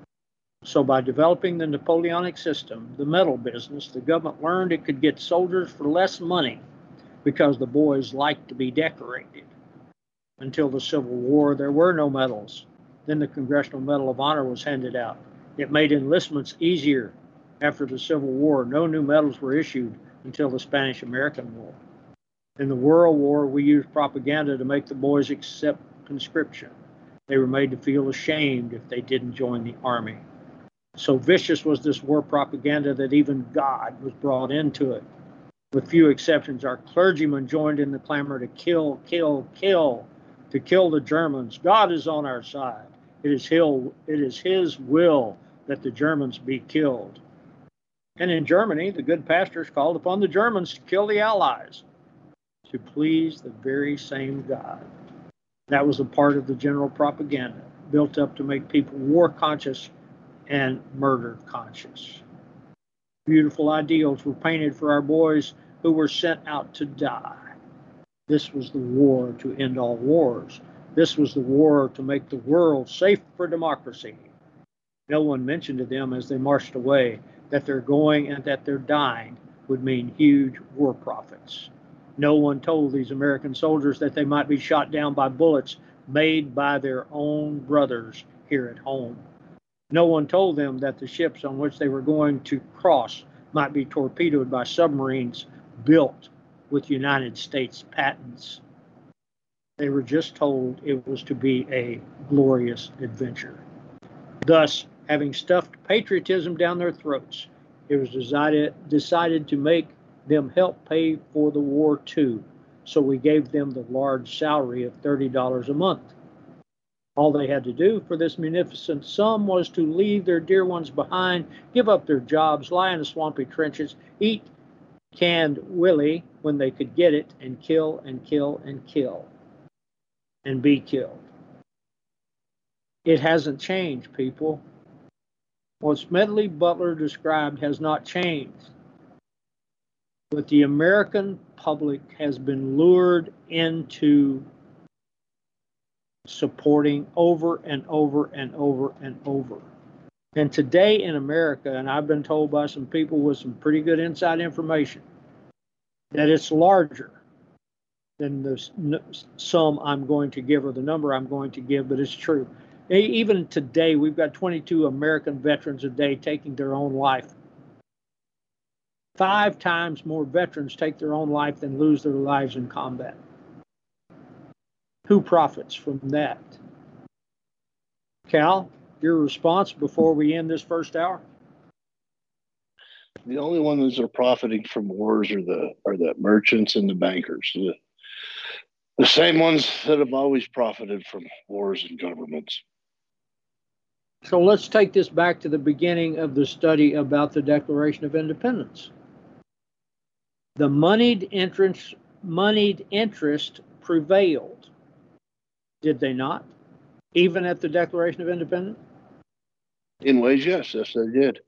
So by developing the Napoleonic system, the medal business, the government learned it could get soldiers for less money because the boys liked to be decorated. Until the Civil War, there were no medals. Then the Congressional Medal of Honor was handed out. It made enlistments easier. After the Civil War, no new medals were issued until the Spanish-American War. In the World War, we used propaganda to make the boys accept conscription. They were made to feel ashamed if they didn't join the army. So vicious was this war propaganda that even God was brought into it. With few exceptions, our clergymen joined in the clamor to kill, kill, kill, to kill the Germans. God is on our side. It is his, it is his will that the Germans be killed. And in Germany, the good pastors called upon the Germans to kill the Allies to please the very same God. That was a part of the general propaganda built up to make people war conscious and murder conscious. Beautiful ideals were painted for our boys who were sent out to die. This was the war to end all wars. This was the war to make the world safe for democracy. No one mentioned to them as they marched away that their going and that their dying would mean huge war profits. No one told these American soldiers that they might be shot down by bullets made by their own brothers here at home. No one told them that the ships on which they were going to cross might be torpedoed by submarines built with United States patents. They were just told it was to be a glorious adventure. Thus, having stuffed patriotism down their throats, it was decided, decided to make them help pay for the war too. So we gave them the large salary of thirty dollars a month. All they had to do for this munificent sum was to leave their dear ones behind, give up their jobs, lie in the swampy trenches, eat canned willy when they could get it, and kill and kill and kill and be killed. It hasn't changed, people. What Smedley Butler described has not changed. But the American public has been lured into supporting over and over and over and over. And today in America, and I've been told by some people with some pretty good inside information, that it's larger than the sum I'm going to give or the number I'm going to give, but it's true. Even today, we've got twenty-two American veterans a day taking their own life. Five times more veterans take their own life than lose their lives in combat. Who profits from that? Cal, your response before we end this first hour? The only ones that are profiting from wars are the are the merchants and the bankers. The, the same ones that have always profited from wars and governments. So let's take this back to the beginning of the study about the Declaration of Independence. The moneyed interest, moneyed interest prevailed, did they not? Even at the Declaration of Independence? In ways, yes, yes, they did.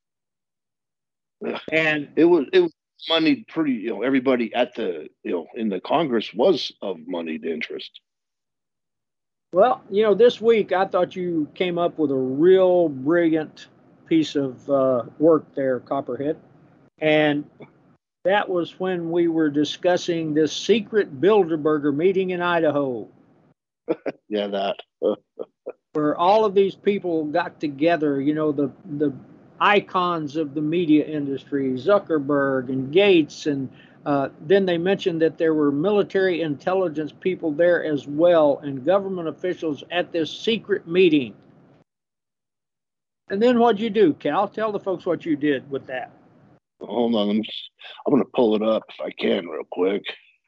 And it was it was moneyed pretty. You know, everybody at the you know in the Congress was of moneyed interest. Well, you know, this week I thought you came up with a real brilliant piece of uh, work there, Copperhead, and that was when we were discussing this secret Bilderberger meeting in Idaho. Yeah, that. Where all of these people got together, you know, the the icons of the media industry, Zuckerberg and Gates, and uh, then they mentioned that there were military intelligence people there as well, and government officials at this secret meeting. And then what'd you do, Cal? Tell the folks what you did with that. hold on. I'm, just, I'm going to pull it up if I can real quick.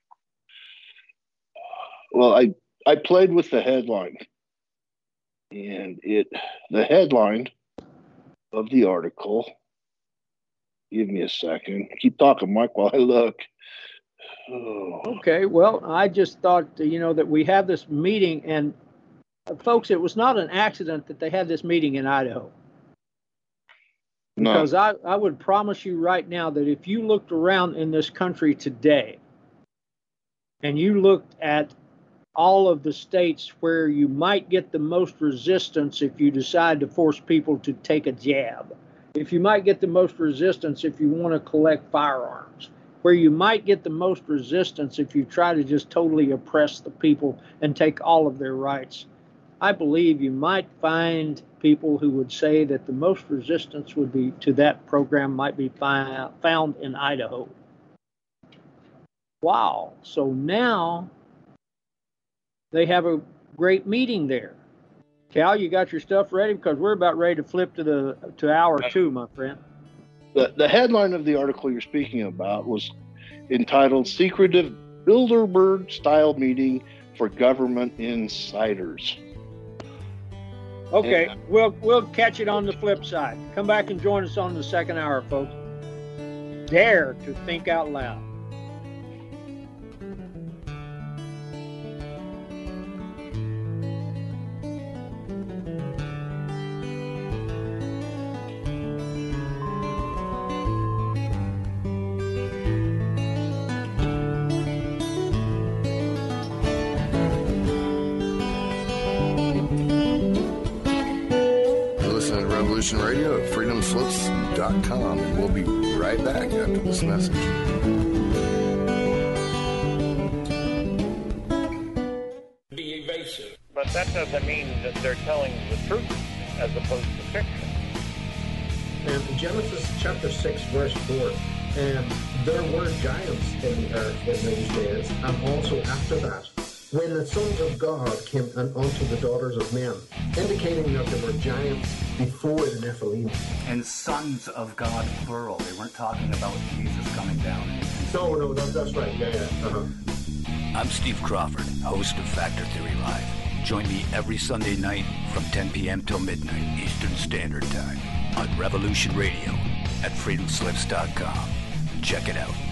Well, I, I played with the headline. And it the headline of the article, give me a second. Keep talking, Mike, while I look. Oh. Okay, well, I just thought, you know, that we have this meeting, and uh, folks, it was not an accident that they had this meeting in Idaho. No. Because I, I would promise you right now that if you looked around in this country today and you looked at all of the states where you might get the most resistance if you decide to force people to take a jab, if you might get the most resistance if you want to collect firearms, where you might get the most resistance if you try to just totally oppress the people and take all of their rights, I believe you might find people who would say that the most resistance would be to that program might be fi- found in Idaho. Wow. So now they have a great meeting there. Cal, you got your stuff ready? Because we're about ready to flip to the to hour two, my friend. The, the headline of the article you're speaking about was entitled Secretive Bilderberg-Style Meeting for Government Insiders. Okay, and, we'll we'll catch it on the flip side. Come back and join us on the second hour, folks. Dare to think out loud. Radio at freedom slips dot com, and we'll be right back after this message. Be evasive. But that doesn't mean that they're telling the truth as opposed to fiction. And in Genesis chapter six, verse four, and there were giants in the earth in those days, and also after that, when the sons of God came unto the daughters of men, indicating that there were giants before the Nephilim. And sons of God, plural. They weren't talking about Jesus coming down. No, no, that, that's right. Yeah, yeah. Uh-huh. I'm Steve Crawford, host of Factor Theory Live. Join me every Sunday night from ten p.m. till midnight Eastern Standard Time on Revolution Radio at freedom slips dot com. Check it out.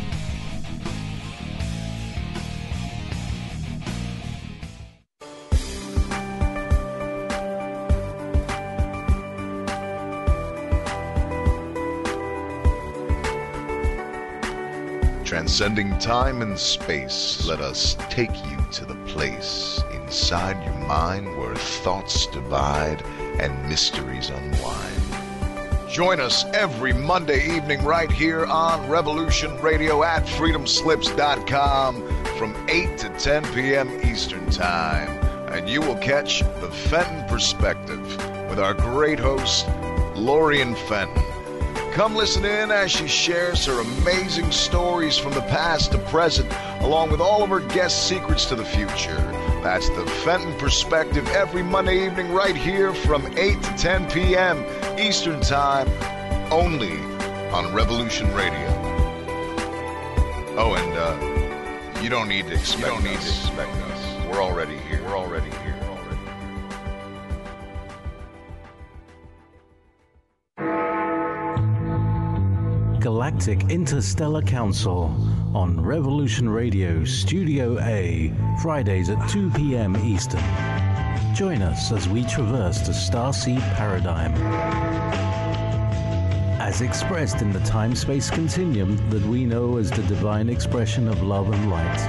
Transcending time and space, let us take you to the place inside your mind where thoughts divide and mysteries unwind. Join us every Monday evening right here on Revolution Radio at freedom slips dot com from eight to ten p.m. Eastern Time. And you will catch the Fenton Perspective with our great host, Lorian Fenton. Come listen in as she shares her amazing stories from the past to present, along with all of her guest secrets to the future. That's the Fenton Perspective every Monday evening right here from eight to ten p.m. Eastern Time, only on Revolution Radio. Oh, and uh, you don't need to expect, you don't need us. to expect us. We're already here. We're already here. Galactic Interstellar Council on Revolution Radio Studio A, Fridays at two p.m. Eastern. Join us as we traverse the starseed paradigm, as expressed in the time-space continuum that we know as the divine expression of love and light.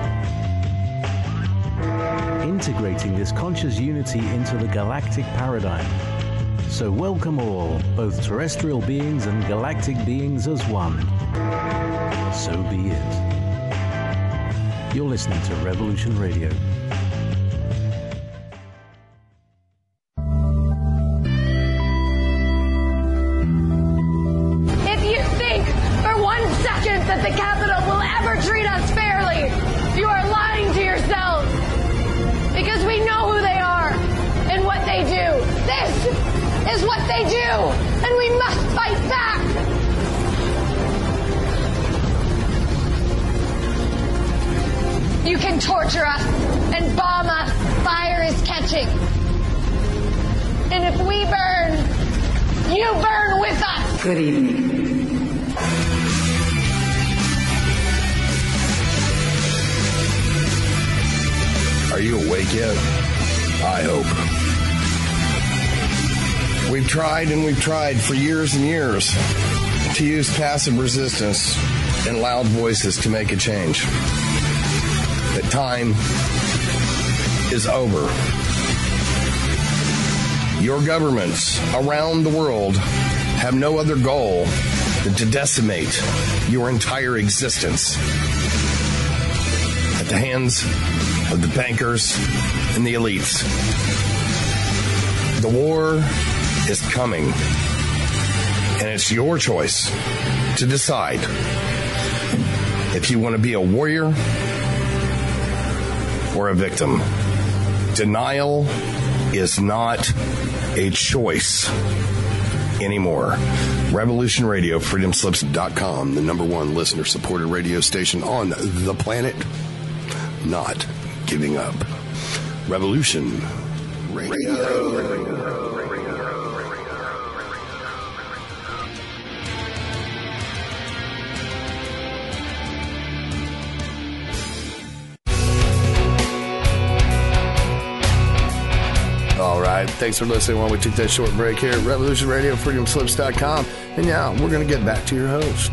Integrating this conscious unity into the galactic paradigm. So welcome all, both terrestrial beings and galactic beings as one. So be it. You're listening to Revolution Radio. If you think for one second that the Capitol will ever treat us fairly, you are lying to yourselves. Because we know who they are and what they do. This is what they do, and we must fight back. and torture us and bomb us, fire is catching. And if we burn, you burn with us. Good evening. Are you awake yet? I hope. We've tried and we've tried for years and years to use passive resistance and loud voices to make a change. But time is over. Your governments around the world have no other goal than to decimate your entire existence at the hands of the bankers and the elites. The war is coming, and it's your choice to decide if you want to be a warrior or a victim. Denial is not a choice anymore. Revolution Radio, freedom slips dot com, the number one listener-supported radio station on the planet. Not giving up. Revolution Radio. All right. Thanks for listening while we took that short break here at Revolution Radio, freedom slips dot com. And now we're going to get back to your host.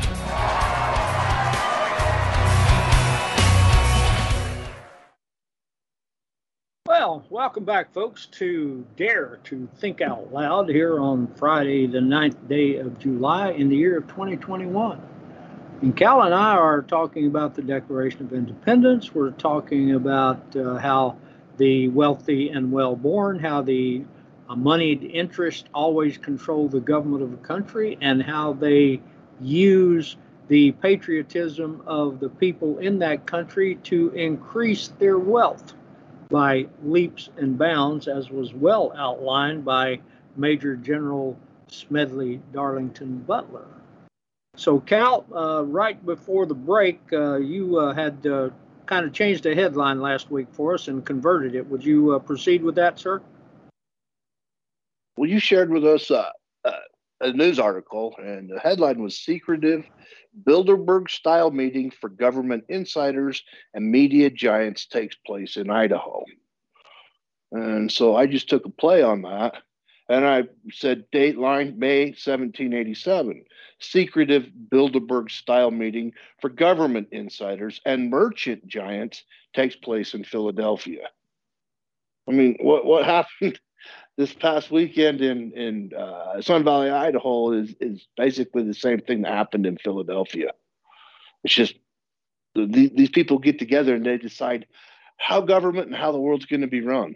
Well, welcome back, folks, to Dare to Think Out Loud here on Friday, the ninth day of July in the year of twenty twenty-one. And Cal and I are talking about the Declaration of Independence. We're talking about uh, how the wealthy and well-born, how the uh, moneyed interest always control the government of a country, and how they use the patriotism of the people in that country to increase their wealth by leaps and bounds, as was well outlined by Major General Smedley Darlington Butler. So, Cal, uh, right before the break, uh, you uh, had uh, kind of changed the headline last week for us and converted it. Would you uh, proceed with that, sir? Well, you shared with us uh, uh, a news article, and the headline was Secretive Bilderberg-Style Meeting for Government Insiders and Media Giants Takes Place in Idaho. And so I just took a play on that, and I said Dateline, May seventeen eighty-seven. Secretive Bilderberg-Style Meeting for Government Insiders and Merchant Giants takes place in Philadelphia. I mean, what what happened this past weekend in in uh, Sun Valley, Idaho, is is basically the same thing that happened in Philadelphia. It's just the, these people get together and they decide how government and how the world's going to be run.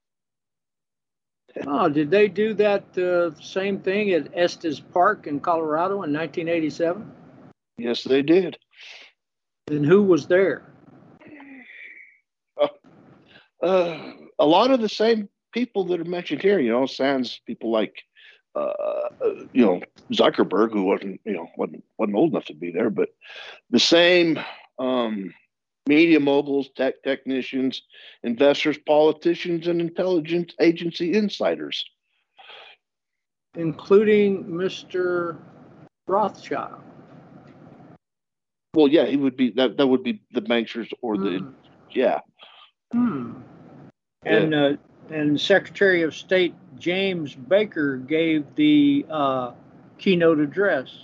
Oh, did they do that uh, same thing at Estes Park in Colorado in nineteen eighty-seven? Yes, they did. And who was there? Uh, uh, a lot of the same people that are mentioned here, you know, sans people like, uh, you know, Zuckerberg, who wasn't, you know, wasn't, wasn't old enough to be there, but the same um, media moguls, tech technicians, investors, politicians, and intelligence agency insiders. Including Mister Rothschild. Well, yeah, he would be, that, that would be the banksters or the, mm. yeah. Hmm. And, yeah. uh, And Secretary of State James Baker gave the uh, keynote address.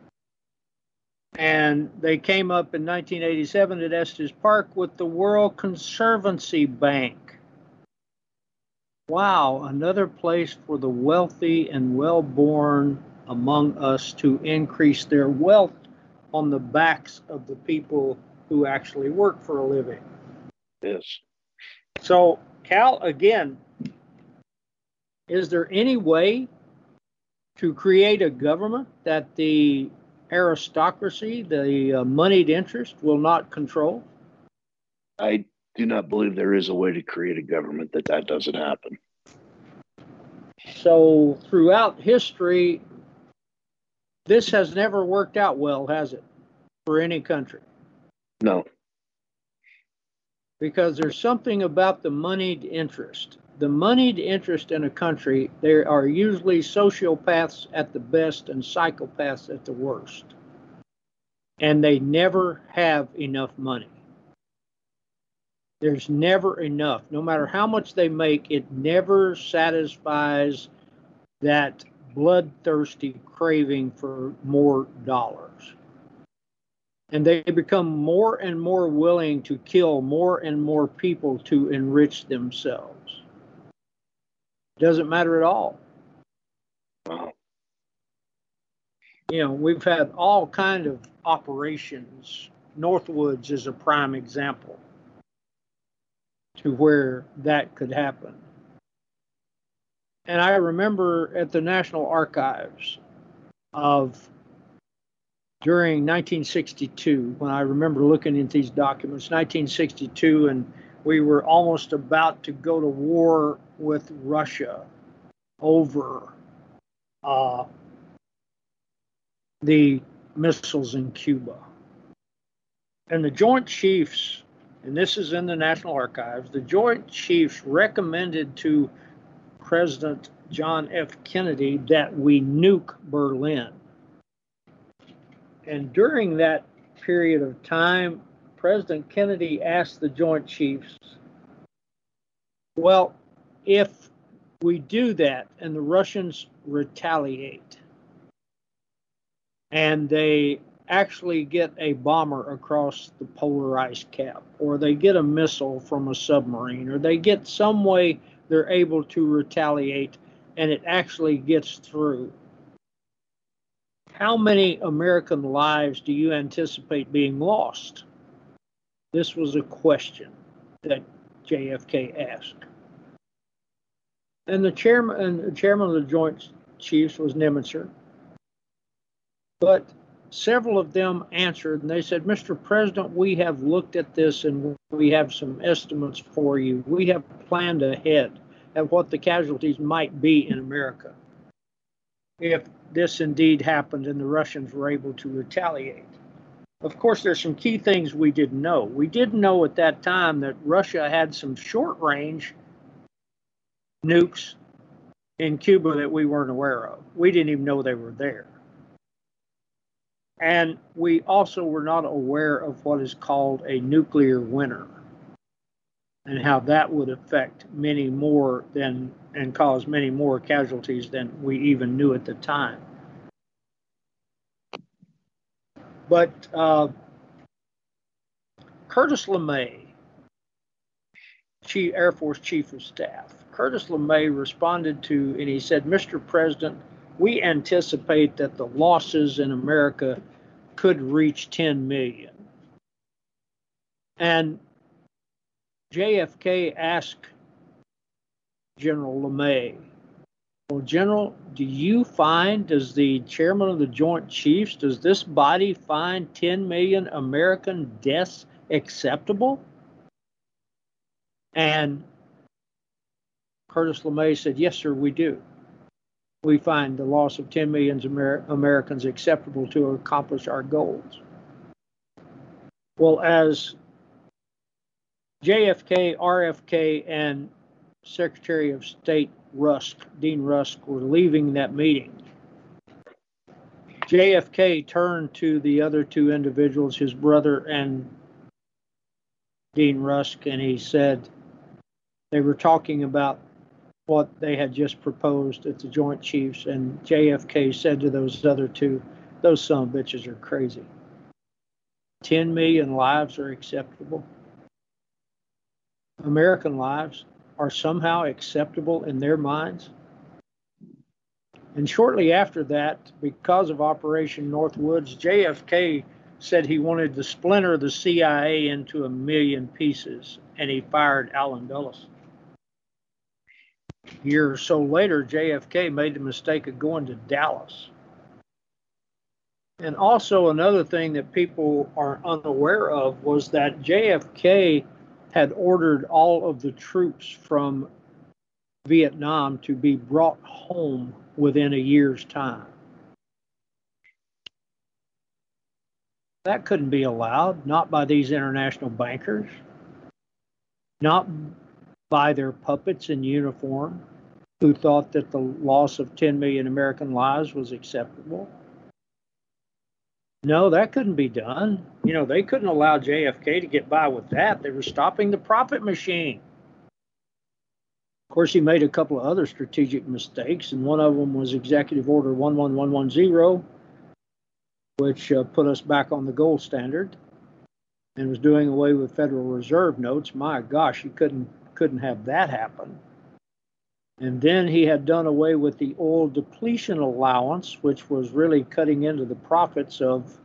And they came up in nineteen eighty-seven at Estes Park with the World Conservancy Bank. Wow, another place for the wealthy and well-born among us to increase their wealth on the backs of the people who actually work for a living. Yes. So, Cal, again, is there any way to create a government that the aristocracy, the uh, moneyed interest, will not control? I do not believe there is a way to create a government that that doesn't happen. So, throughout history, this has never worked out well, has it, for any country? No. because there's something about the moneyed interest. The moneyed interest in a country, there are usually sociopaths at the best and psychopaths at the worst. And they never have enough money. There's never enough. No matter how much they make, it never satisfies that bloodthirsty craving for more dollars. And they become more and more willing to kill more and more people to enrich themselves. Doesn't matter at all. You know, we've had all kind of operations. Northwoods is a prime example to where that could happen. And I remember at the National Archives of during nineteen sixty-two, when I remember looking into these documents, nineteen sixty-two, and we were almost about to go to war with Russia over uh, the missiles in Cuba. And the Joint Chiefs, and this is in the National Archives, the Joint Chiefs recommended to President John F. Kennedy that we nuke Berlin. And during that period of time, President Kennedy asked the Joint Chiefs, well, if we do that and the Russians retaliate and they actually get a bomber across the polar ice cap, or they get a missile from a submarine, or they get some way they're able to retaliate and it actually gets through, how many American lives do you anticipate being lost? This was a question that J F K asked. And the chairman, and the chairman of the Joint Chiefs was Nimitzer. But several of them answered, and they said, Mister President, we have looked at this and we have some estimates for you. We have planned ahead at what the casualties might be in America if this indeed happened and the Russians were able to retaliate. Of course, there's some key things we didn't know. We didn't know at that time that Russia had some short-range nukes in Cuba that we weren't aware of. We didn't even know they were there. And we also were not aware of what is called a nuclear winter and how that would affect many more than and cause many more casualties than we even knew at the time. But uh, Curtis LeMay, Chief, Air Force Chief of Staff, Curtis LeMay responded to, and he said, Mister President, we anticipate that the losses in America could reach ten million. And J F K asked General LeMay, well, General, do you find, does the chairman of the Joint Chiefs, does this body find ten million American deaths acceptable? And Curtis LeMay said, yes, sir, we do. We find the loss of ten million Amer- Americans acceptable to accomplish our goals. Well, as J F K, R F K, and Secretary of State Rusk, Dean Rusk, were leaving that meeting, J F K turned to the other two individuals, his brother and Dean Rusk, and he said they were talking about what they had just proposed at the Joint Chiefs, and J F K said to those other two, those son of bitches are crazy. ten million lives are acceptable. American lives are somehow acceptable in their minds. And shortly after that, because of Operation Northwoods, J F K said he wanted to splinter the C I A into a million pieces, and he fired Allen Dulles. A year or so later, J F K made the mistake of going to Dallas. And also another thing that people are unaware of was that J F K had ordered all of the troops from Vietnam to be brought home within a year's time. That couldn't be allowed, not by these international bankers. not by their puppets in uniform who thought that the loss of ten million American lives was acceptable. No, that couldn't be done. You know, they couldn't allow J F K to get by with that. They were stopping the profit machine. Of course, he made a couple of other strategic mistakes, and one of them was Executive Order one one one one zero, which uh, put us back on the gold standard and was doing away with Federal Reserve notes. My gosh, you couldn't couldn't have that happen. And then he had done away with the oil depletion allowance, which was really cutting into the profits of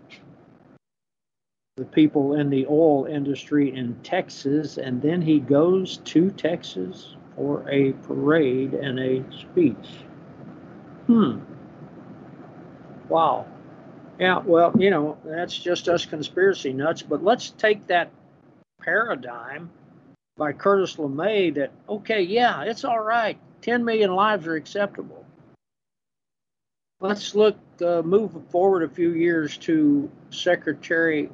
the people in the oil industry in Texas. And then he goes to Texas for a parade and a speech. Hmm. Wow. Yeah, well, you know, that's just us conspiracy nuts. But let's take that paradigm by Curtis LeMay that, okay, yeah, it's all right. ten million lives are acceptable. Let's look, uh, move forward a few years to Secretary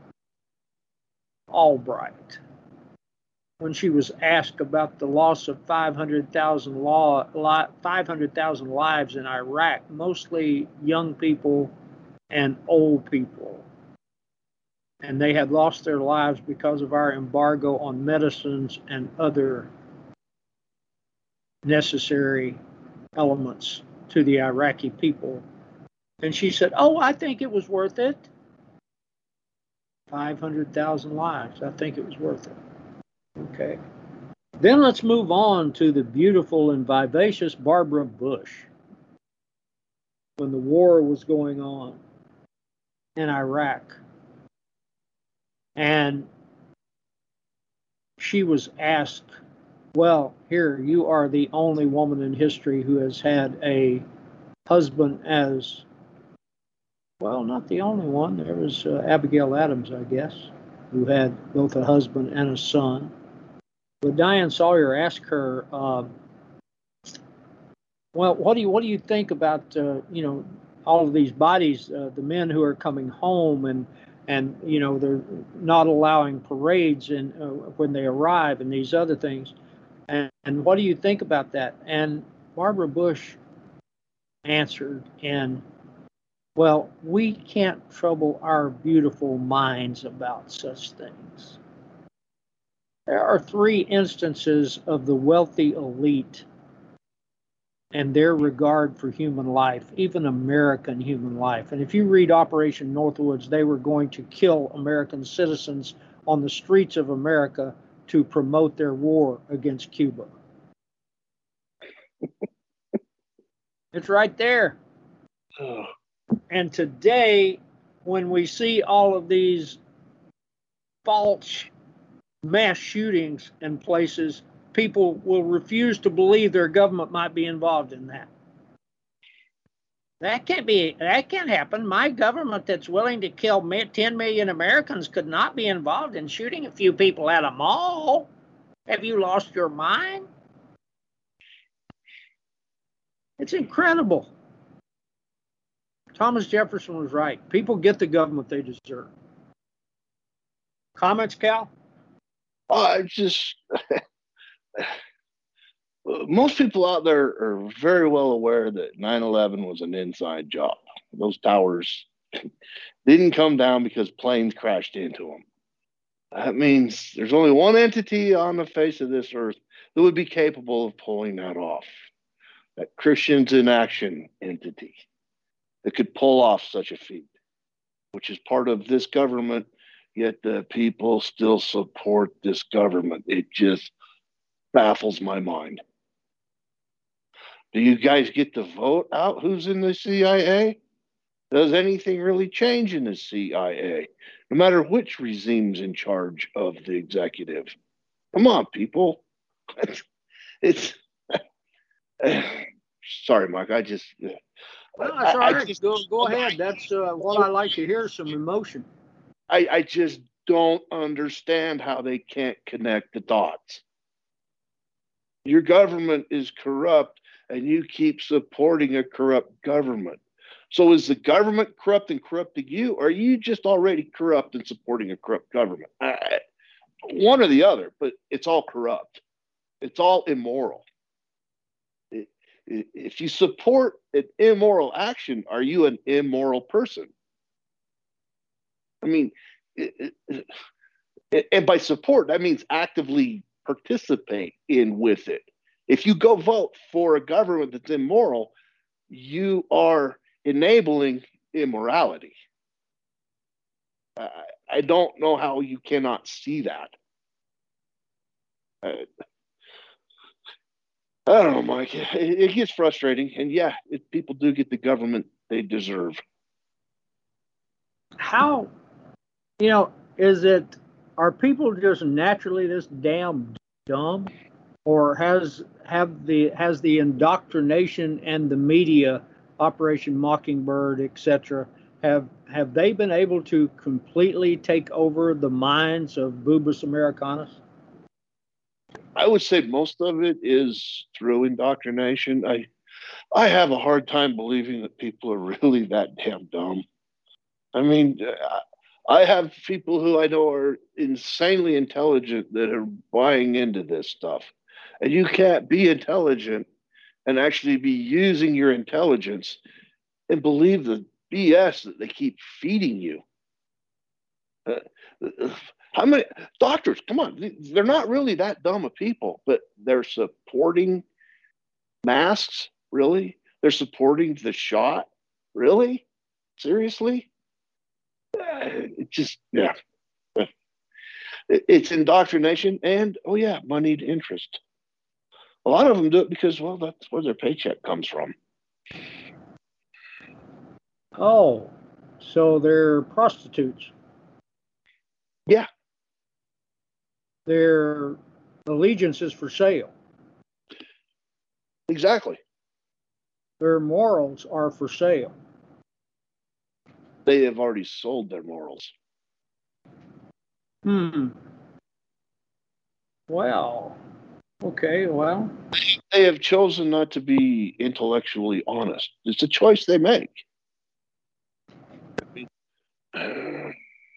Albright. When she was asked about the loss of five hundred thousand law, li- five hundred thousand lives in Iraq, mostly young people and old people. And they had lost their lives because of our embargo on medicines and other necessary elements to the Iraqi people. And she said, oh, I think it was worth it. five hundred thousand lives. I think it was worth it. Okay. Then let's move on to the beautiful and vivacious Barbara Bush. When the war was going on in Iraq. And she was asked, well, here, you are the only woman in history who has had a husband as, well, not the only one. There was uh, Abigail Adams, I guess, who had both a husband and a son. But Diane Sawyer asked her, uh, well, what do you what do you think about, uh, you know, all of these bodies, uh, the men who are coming home and And, you know, they're not allowing parades in, uh, when they arrive and these other things. And, and what do you think about that? And Barbara Bush answered, and, well, we can't trouble our beautiful minds about such things. There are three instances of the wealthy elite and their regard for human life, even American human life. And if you read Operation Northwoods, they were going to kill American citizens on the streets of America to promote their war against Cuba. It's right there. Oh. And today, when we see all of these false mass shootings in places, people will refuse to believe their government might be involved in that. That can't be, that can't happen. My government that's willing to kill ten million Americans could not be involved in shooting a few people at a mall. Have you lost your mind? It's incredible. Thomas Jefferson was right. People get the government they deserve. Comments, Cal? I just... Most people out there are very well aware that nine eleven was an inside job. Those towers didn't come down because planes crashed into them. That means there's only one entity on the face of this earth that would be capable of pulling that off. That Christians in Action entity that could pull off such a feat, which is part of this government, yet the people still support this government. It just baffles my mind. Do you guys get to vote out who's in the C I A? Does anything really change in the C I A? No matter which regime's in charge of the executive. Come on, people. It's, it's sorry, Mike. I just. No, that's all I, right. I just, go go ahead. That's uh, what I like to hear, some emotion. I, I just don't understand how they can't connect the dots. Your government is corrupt, and you keep supporting a corrupt government. So is the government corrupt and corrupting you, or are you just already corrupt and supporting a corrupt government? I, one or the other, but it's all corrupt. It's all immoral. It, it, if you support an immoral action, are you an immoral person? I mean, it, it, it, and by support, that means actively participate in with it. If you go vote for a government that's immoral, you are enabling immorality. I, I don't know how you cannot see that. I, I don't know, Mike. It, it gets frustrating, and yeah, it, people do get the government they deserve. How, you know, is it? Are people just naturally this damn dumb, or has have the has the indoctrination and the media, Operation Mockingbird, et cetera, have have they been able to completely take over the minds of Bubis Americanus? I would say most of it is through indoctrination. I I have a hard time believing that people are really that damn dumb. I mean, I have people who I know are insanely intelligent that are buying into this stuff. And you can't be intelligent and actually be using your intelligence and believe the B S that they keep feeding you. Uh, how many doctors, come on, they're not really that dumb of people, but they're supporting masks, really? They're supporting the shot, really? Seriously? Uh, it just, yeah. It's indoctrination and, oh yeah, moneyed interest. A lot of them do it because, well, that's where their paycheck comes from. Oh, so they're prostitutes. Yeah. Their allegiance is for sale. Exactly. Their morals are for sale. They have already sold their morals. Hmm. Well, okay, well. They have chosen not to be intellectually honest. It's a choice they make. Uh,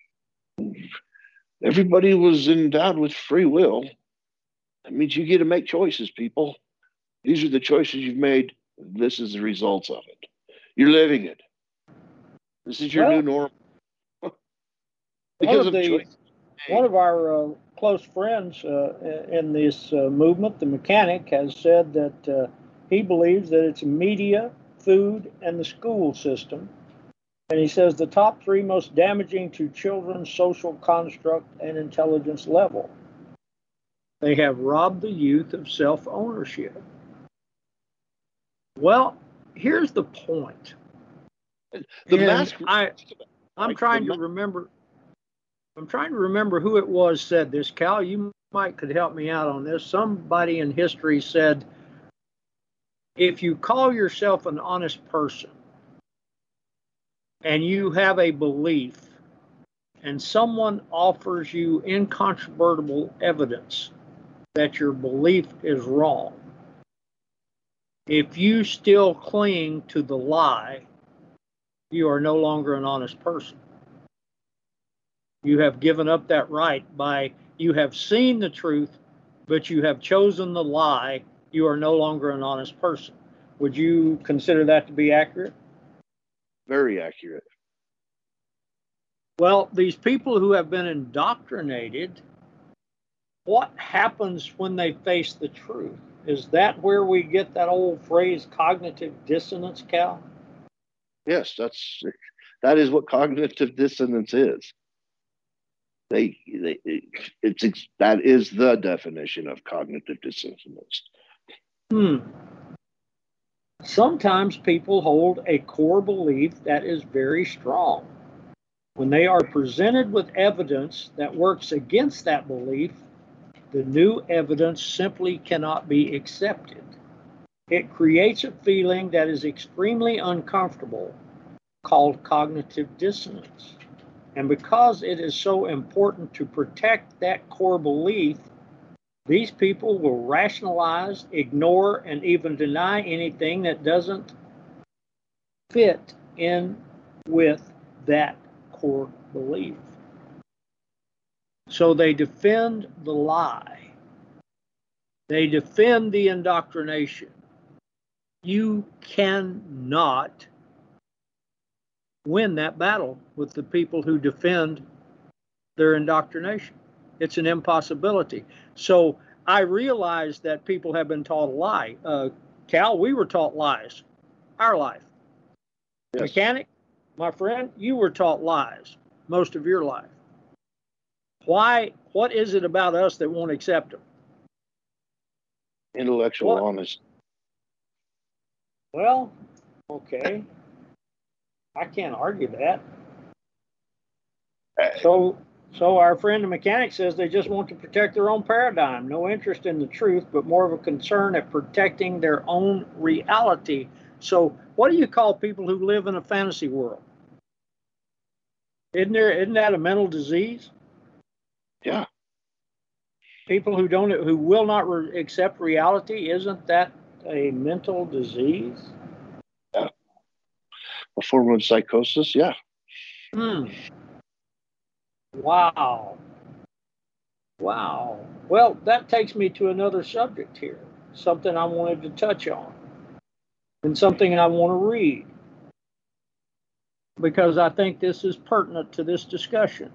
everybody was endowed with free will. That means you get to make choices, people. These are the choices you've made. This is the results of it. You're living it. This is your well, new norm. Because of, of the, choice. One of our uh, close friends uh, in this uh, movement, the mechanic, has said that uh, he believes that it's media, food, and the school system. And he says the top three most damaging to children's social construct and intelligence level. They have robbed the youth of self-ownership. Well, here's the point. The mask. I, I'm like trying to ma- remember. I'm trying to remember who it was said this. Cal, you might could help me out on this. Somebody in history said, if you call yourself an honest person and you have a belief and someone offers you incontrovertible evidence that your belief is wrong, if you still cling to the lie, you are no longer an honest person. You have given up that right by, you have seen the truth, but you have chosen the lie. You are no longer an honest person. Would you consider that to be accurate? Very accurate. Well, these people who have been indoctrinated, what happens when they face the truth? Is that where we get that old phrase, cognitive dissonance, Cal? Yes, that's that is what cognitive dissonance is. They, they it's, it's that is the definition of cognitive dissonance. Hmm. Sometimes people hold a core belief that is very strong. When they are presented with evidence that works against that belief, the new evidence simply cannot be accepted. It creates a feeling that is extremely uncomfortable, called cognitive dissonance. And because it is so important to protect that core belief, these people will rationalize, ignore, and even deny anything that doesn't fit in with that core belief. So they defend the lie. They defend the indoctrination. You cannot win that battle with the people who defend their indoctrination. It's an impossibility. So I realize that people have been taught a lie. Uh, Cal, we were taught lies our life. Yes. Mechanic, my friend, you were taught lies most of your life. Why? What is it about us that won't accept them? Intellectual what? Honesty. Well, okay. I can't argue that. So, so our friend the mechanic says they just want to protect their own paradigm. No interest in the truth, but more of a concern at protecting their own reality. So what do you call people who live in a fantasy world? Isn't there, isn't that a mental disease? Yeah. People who don't, who will not re- accept reality, isn't that a mental disease? Yeah. A form of psychosis, yeah. Hmm. Wow. Wow. Well, that takes me to another subject here, something I wanted to touch on, and something I want to read, because I think this is pertinent to this discussion.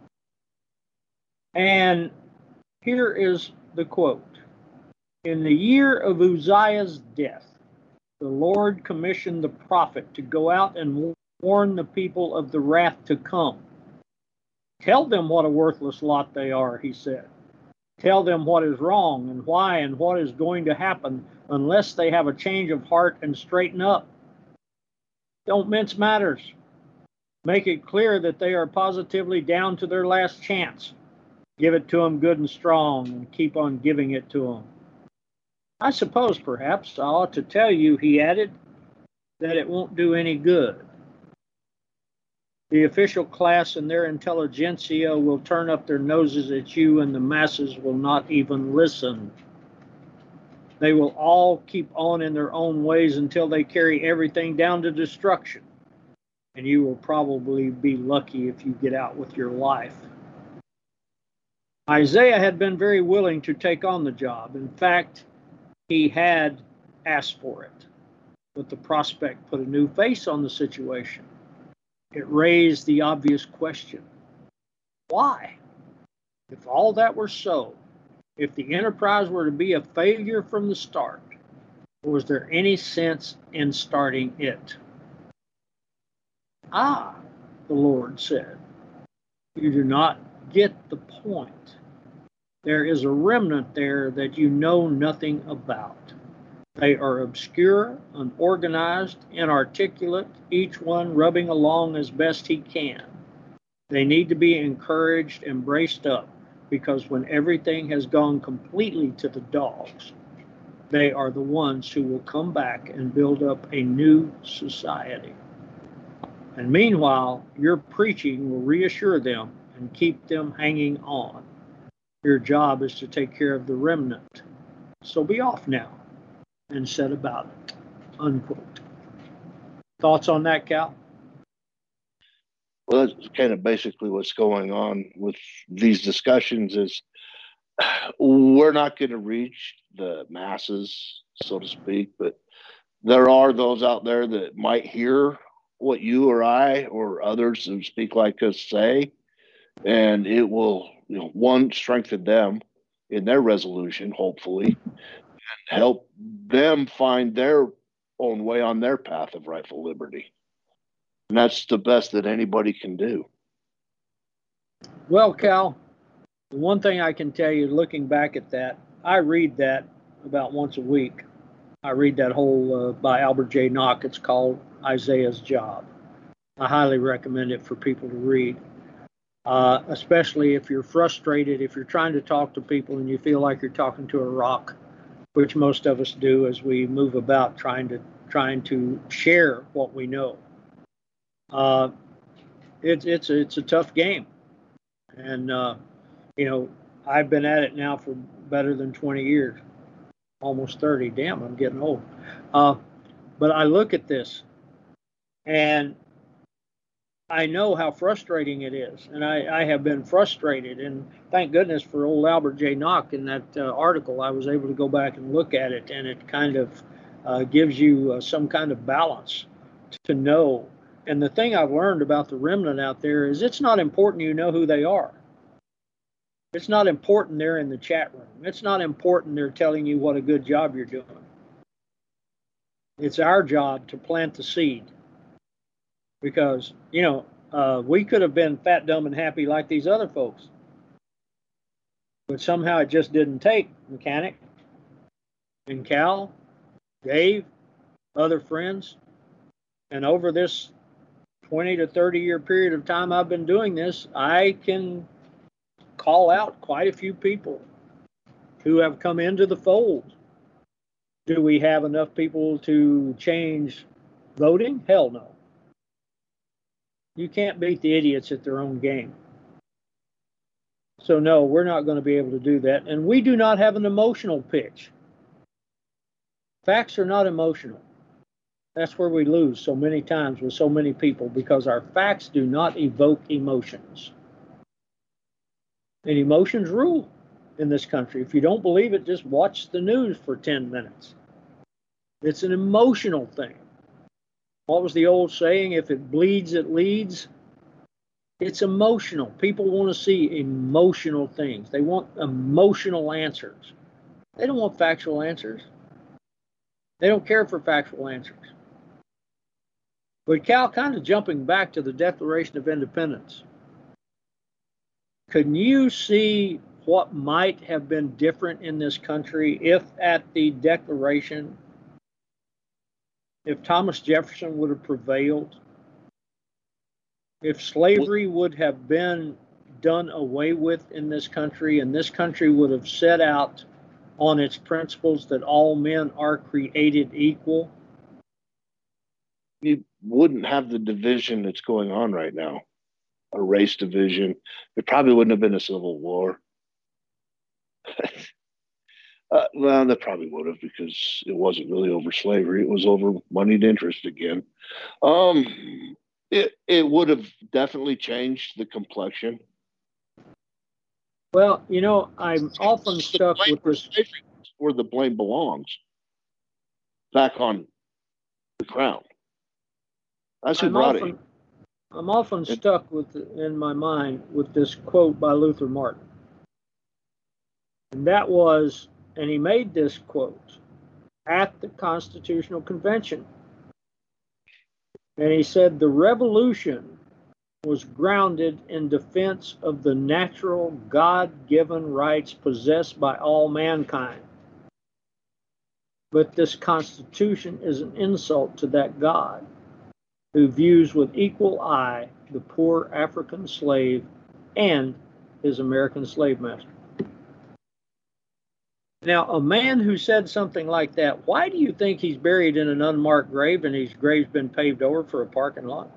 And here is the quote. In the year of Uzziah's death, the Lord commissioned the prophet to go out and warn the people of the wrath to come. Tell them what a worthless lot they are, he said. Tell them what is wrong and why and what is going to happen unless they have a change of heart and straighten up. Don't mince matters. Make it clear that they are positively down to their last chance. Give it to them good and strong and keep on giving it to them. I suppose perhaps I ought to tell you, he added, that it won't do any good. The official class and their intelligentsia will turn up their noses at you, and the masses will not even listen. They will all keep on in their own ways until they carry everything down to destruction. And you will probably be lucky if you get out with your life. Isaiah had been very willing to take on the job. In fact, he had asked for it. But the prospect put a new face on the situation. It raised the obvious question. Why? If all that were so, if the enterprise were to be a failure from the start, was there any sense in starting it? Ah, the Lord said, you do not get the point. There is a remnant there that you know nothing about. They are obscure, unorganized, inarticulate, each one rubbing along as best he can. They need to be encouraged and braced up, because when everything has gone completely to the dogs, they are the ones who will come back and build up a new society. And meanwhile, your preaching will reassure them and keep them hanging on. Your job is to take care of the remnant. So be off now and set about it, unquote. Thoughts on that, Cal? Well, that's kind of basically what's going on with these discussions is we're not going to reach the masses, so to speak, but there are those out there that might hear what you or I or others who speak like us say, and it will, you know, one, strengthen them in their resolution, hopefully, and help them find their own way on their path of rightful liberty. And that's the best that anybody can do. Well, Cal, the one thing I can tell you, looking back at that, I read that about once a week. I read that whole uh, by Albert J. Nock. It's called Isaiah's Job. I highly recommend it for people to read, uh, especially if you're frustrated, if you're trying to talk to people and you feel like you're talking to a rock, which most of us do as we move about trying to trying to share what we know. Uh, it's it's it's a tough game, and uh, you know, I've been at it now for better than twenty years, almost thirty. Damn, I'm getting old. Uh, but I look at this, and I know how frustrating it is, and I, I have been frustrated. And thank goodness for old Albert J. Nock in that uh, article. I was able to go back and look at it, and it kind of uh, gives you uh, some kind of balance to know. And the thing I've learned about the remnant out there is it's not important you know who they are. It's not important they're in the chat room. It's not important they're telling you what a good job you're doing. It's our job to plant the seed. Because, you know, uh, we could have been fat, dumb, and happy like these other folks. But somehow it just didn't take Mechanic and Cal, Dave, other friends. And over this twenty to thirty year period of time I've been doing this, I can call out quite a few people who have come into the fold. Do we have enough people to change voting? Hell no. You can't beat the idiots at their own game. So no, we're not going to be able to do that. And we do not have an emotional pitch. Facts are not emotional. That's where we lose so many times with so many people, because our facts do not evoke emotions. And emotions rule in this country. If you don't believe it, just watch the news for ten minutes. It's an emotional thing. What was the old saying? If it bleeds, it leads. It's emotional. People want to see emotional things. They want emotional answers. They don't want factual answers. They don't care for factual answers. But Cal, kind of jumping back to the Declaration of Independence, can you see what might have been different in this country if at the Declaration, if Thomas Jefferson would have prevailed, if slavery would have been done away with in this country, and this country would have set out on its principles that all men are created equal? You wouldn't have the division that's going on right now, a race division. There probably wouldn't have been a civil war. Uh, well, that probably would have, because it wasn't really over slavery. It was over moneyed interest again. Um, it it would have definitely changed the complexion. Well, you know, I'm often stuck with this. Where the blame belongs, back on the crown. That's who I'm brought often, it. I'm often stuck with in my mind with this quote by Luther Martin. And that was, and he made this quote at the Constitutional Convention. And he said, the revolution was grounded in defense of the natural God-given rights possessed by all mankind. But this Constitution is an insult to that God who views with equal eye the poor African slave and his American slave master. Now, a man who said something like that, why do you think he's buried in an unmarked grave and his grave's been paved over for a parking lot?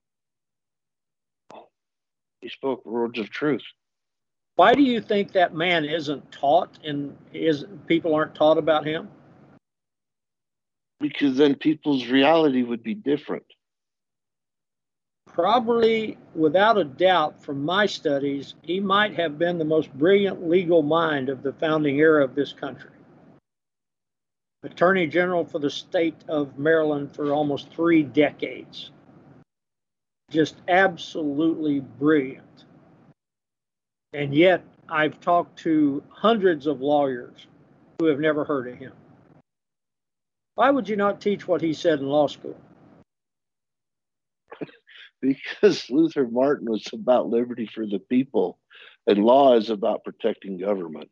He spoke words of truth. Why do you think that man isn't taught and is people aren't taught about him? Because then people's reality would be different. Probably, without a doubt, from my studies, he might have been the most brilliant legal mind of the founding era of this country. Attorney General for the state of Maryland for almost three decades. Just absolutely brilliant. And yet, I've talked to hundreds of lawyers who have never heard of him. Why would you not teach what he said in law school? Because Luther Martin was about liberty for the people, and law is about protecting government.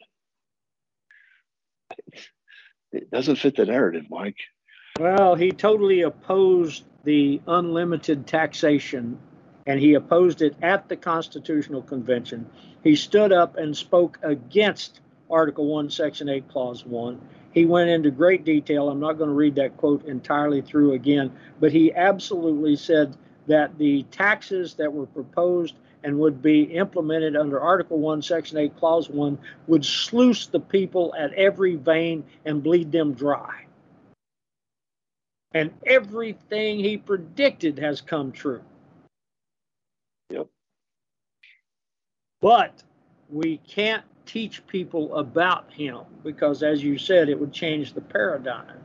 It doesn't fit the narrative, Mike. Well, he totally opposed the unlimited taxation, and he opposed it at the Constitutional Convention. He stood up and spoke against Article one, Section eight, Clause one. He went into great detail. I'm not going to read that quote entirely through again, but he absolutely said that the taxes that were proposed and would be implemented under Article one, Section eight, Clause one would sluice the people at every vein and bleed them dry. And everything he predicted has come true. But we can't teach people about him because, as you said, it would change the paradigm.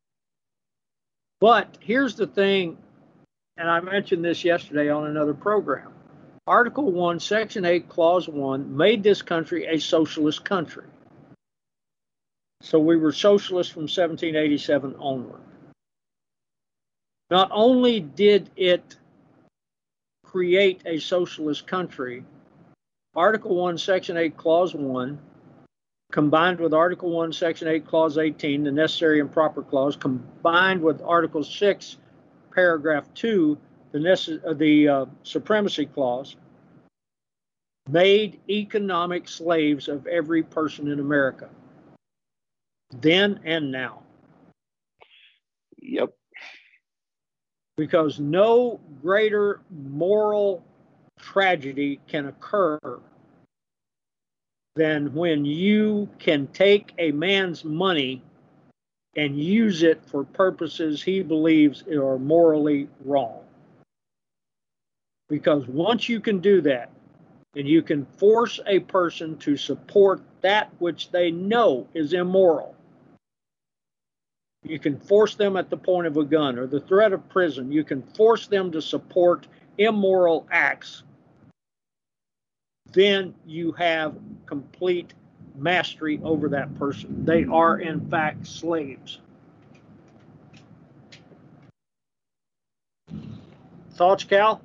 But here's the thing, and I mentioned this yesterday on another program. Article one, Section eight, Clause one made this country a socialist country. So we were socialists from seventeen eighty-seven onward. Not only did it create a socialist country, Article one, Section eight, Clause one, combined with Article one, Section eight, Clause eighteen, the necessary and proper clause, combined with Article six, Paragraph two, the, nece- uh, the uh, supremacy clause, made economic slaves of every person in America, then and now. Yep. Because no greater moral tragedy can occur than when you can take a man's money and use it for purposes he believes are morally wrong. Because once you can do that, and you can force a person to support that which they know is immoral, you can force them at the point of a gun or the threat of prison, you can force them to support immoral acts, then you have complete mastery over that person. They are, in fact, slaves. Thoughts, Cal?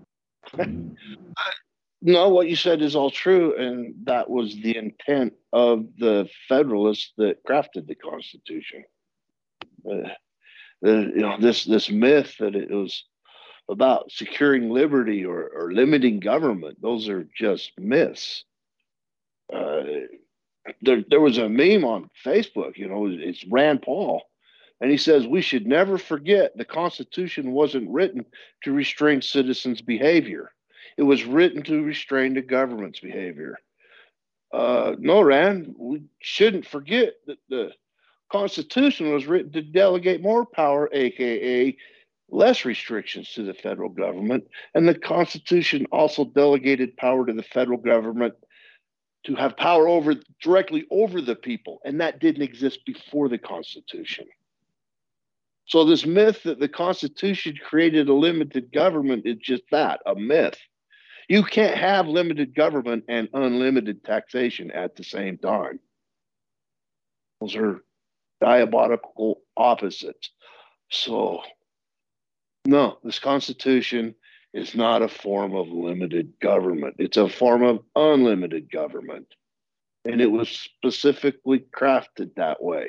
No, what you said is all true, and that was the intent of the Federalists that crafted the Constitution. Uh, the, you know, this this myth that it was about securing liberty or, or limiting government, those are just myths. Uh, there, there was a meme on Facebook, you know, it's Rand Paul, and he says we should never forget the Constitution wasn't written to restrain citizens' behavior. It was written to restrain the government's behavior. Uh, no, Rand, we shouldn't forget that the Constitution was written to delegate more power, aka less restrictions to the federal government. And the Constitution also delegated power to the federal government to have power over directly over the people. And that didn't exist before the Constitution. So this myth that the Constitution created a limited government is just that, a myth. You can't have limited government and unlimited taxation at the same time. Those are diabolical opposites. So, no, this Constitution is not a form of limited government. It's a form of unlimited government. And it was specifically crafted that way.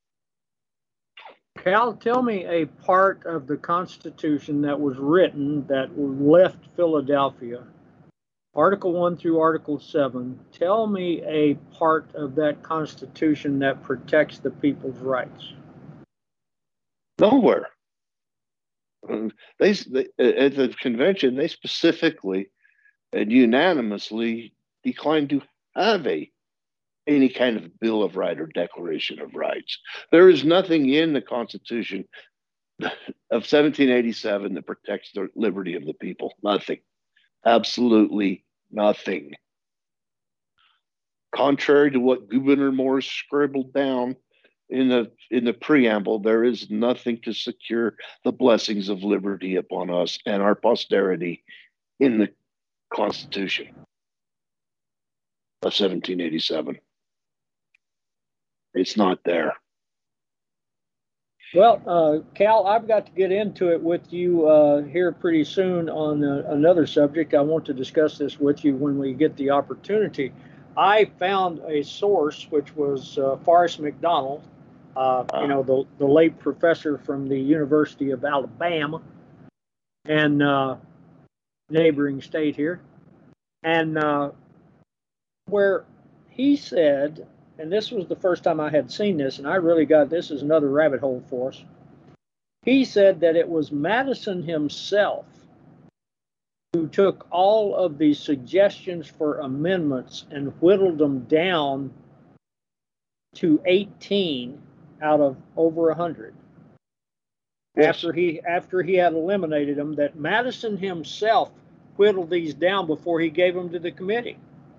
Cal, tell me a part of the Constitution that was written that left Philadelphia. Article one through Article seven. Tell me a part of that Constitution that protects the people's rights. Nowhere. They, they at the convention, they specifically and unanimously declined to have a any kind of Bill of Rights or Declaration of Rights. There is nothing in the Constitution of seventeen eighty-seven that protects the liberty of the people. Nothing. Absolutely nothing. Contrary to what Gouverneur Morris scribbled down in the in the preamble, there is nothing to secure the blessings of liberty upon us and our posterity in the Constitution of seventeen eighty-seven. It's not there. Well, uh, Cal, I've got to get into it with you uh, here pretty soon on uh, another subject. I want to discuss this with you when we get the opportunity. I found a source, which was uh, Forrest McDonald, uh, you know, the, the late professor from the University of Alabama and uh, neighboring state here, and uh, where he said, and this was the first time I had seen this, and I really got this is another rabbit hole for us. He said that it was Madison himself who took all of the suggestions for amendments and whittled them down to eighteen out of over one hundred. Yes. After he after he had eliminated them, that Madison himself whittled these down before he gave them to the committee.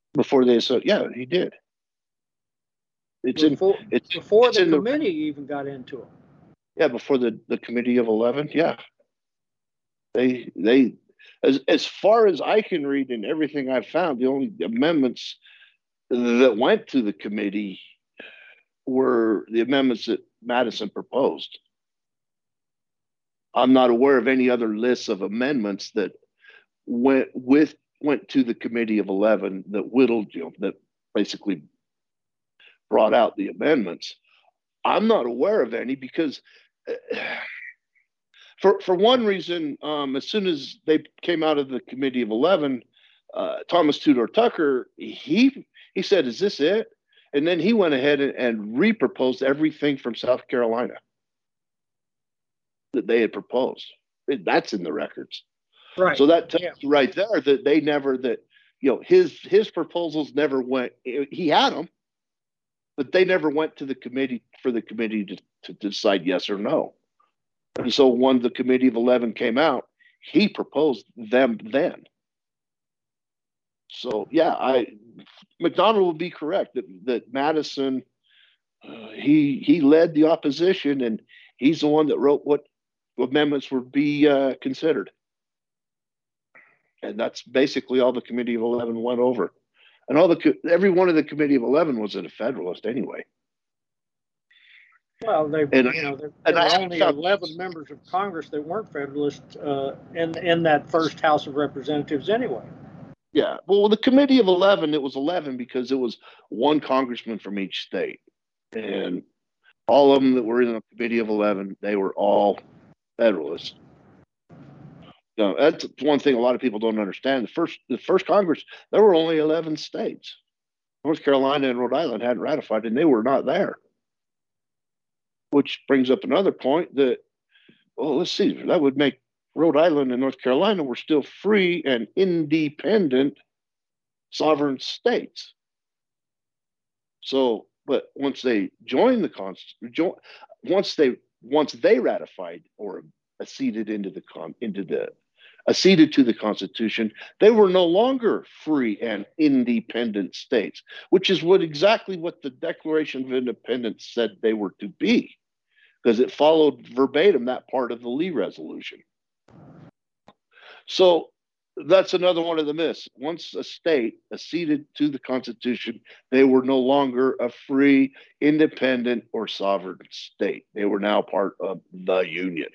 Before they said, yeah, he did. It's before, in it's before it's the in committee the, even got into it. Yeah, before the, the committee of eleven. Yeah, they they as as far as I can read and everything I've found, the only amendments that went to the committee were the amendments that Madison proposed. I'm not aware of any other lists of amendments that went with went to the committee of eleven that whittled, you know, that basically brought out the amendments. I'm not aware of any because, uh, for for one reason, um, as soon as they came out of the committee of eleven, uh, Thomas Tudor Tucker, he he said, "Is this it?" And then he went ahead and, and re-proposed everything from South Carolina that they had proposed. That's in the records. Right. So that tells yeah. you right there that they never, that, you know, his his proposals never went, he had them, but they never went to the committee for the committee to, to decide yes or no. And so when the committee of eleven came out, he proposed them then. So yeah, I McDonald would be correct that that Madison, uh, he he led the opposition, and he's the one that wrote what amendments would be uh, considered. And that's basically all the committee of eleven went over. And all the every one of the committee of eleven was a Federalist anyway. Well, they, and, you know, there, there were only eleven members of Congress that weren't Federalists uh, in in that first House of Representatives anyway. Yeah, well, the committee of eleven, it was eleven because it was one congressman from each state, and all of them that were in the committee of eleven, they were all Federalists. No, that's one thing a lot of people don't understand. The first, the first Congress, there were only eleven states. North Carolina and Rhode Island hadn't ratified, and they were not there. Which brings up another point that, well, let's see, that would make Rhode Island and North Carolina were still free and independent sovereign states. So, but once they joined the Constitution, once they once they ratified or acceded into the con into the acceded to the Constitution, they were no longer free and independent states, which is what exactly what the Declaration of Independence said they were to be, because it followed verbatim that part of the Lee Resolution. So that's another one of the myths. Once a state acceded to the Constitution, they were no longer a free, independent, or sovereign state. They were now part of the Union.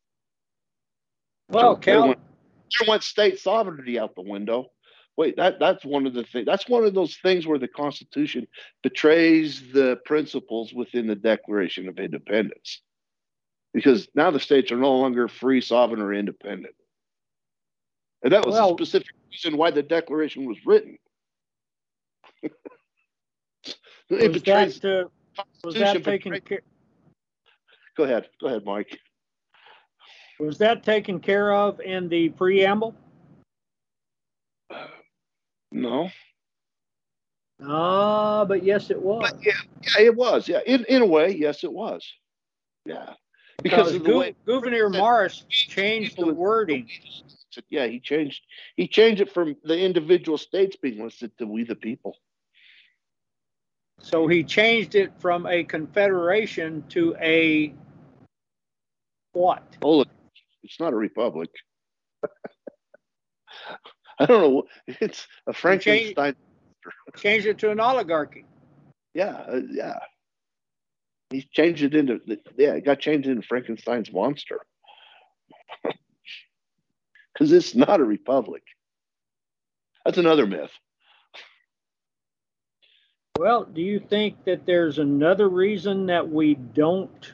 Well, so Cal, there went, there went state sovereignty out the window. Wait, that that's one of the things. That's one of those things where the Constitution betrays the principles within the Declaration of Independence, because now the states are no longer free, sovereign, or independent. And that was well, a specific reason why the Declaration was written. it was betrays that, uh, was that taken care? Go ahead, go ahead, Mike. Was that taken care of in the preamble? Uh, no. Ah, uh, but yes, it was. But yeah, yeah, it was. Yeah, in in a way, yes, it was. Yeah, because, because of the Gu way Gouverneur Morris changed the wording. Yeah, he changed. He changed it from the individual states being listed to "we the people." So he changed it from a confederation to a what? Oh, it's not a republic. I don't know. It's a Frankenstein. Changed, changed it to an oligarchy. Yeah, uh, yeah. He changed it into yeah. It got changed into Frankenstein's monster. Because it's not a republic. That's another myth. Well, do you think that there's another reason that we don't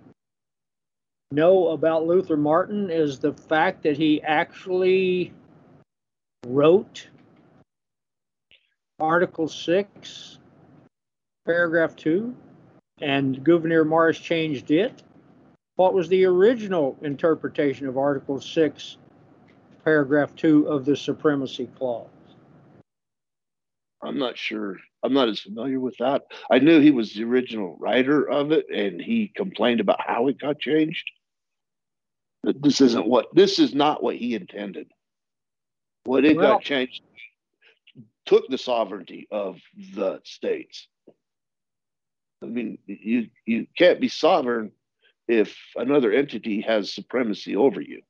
know about Luther Martin is the fact that he actually wrote Article six, Paragraph two, and Gouverneur Morris changed it? What was the original interpretation of Article six, Paragraph two of the Supremacy Clause? I'm not sure. I'm not as familiar with that. I knew he was the original writer of it, and he complained about how it got changed. But this isn't what, this is not what he intended. What it well, got changed took the sovereignty of the states. I mean, you you can't be sovereign if another entity has supremacy over you.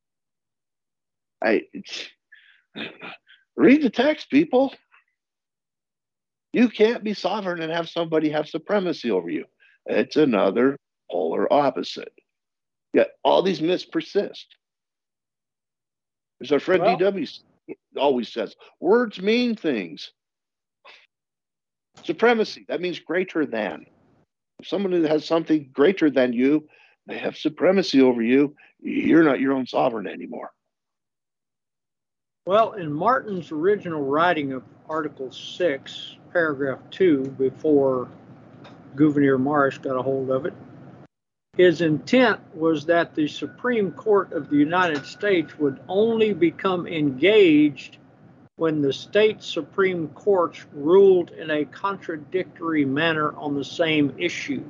I read the text, people. You can't be sovereign and have somebody have supremacy over you. It's another polar opposite. Yet all these myths persist. As our friend well, D W always says, words mean things. Supremacy, that means greater than. If someone has something greater than you, they have supremacy over you, you're not your own sovereign anymore. Well, in Martin's original writing of Article six, paragraph two, before Gouverneur Morris got a hold of it, his intent was that the Supreme Court of the United States would only become engaged when the state Supreme Courts ruled in a contradictory manner on the same issue,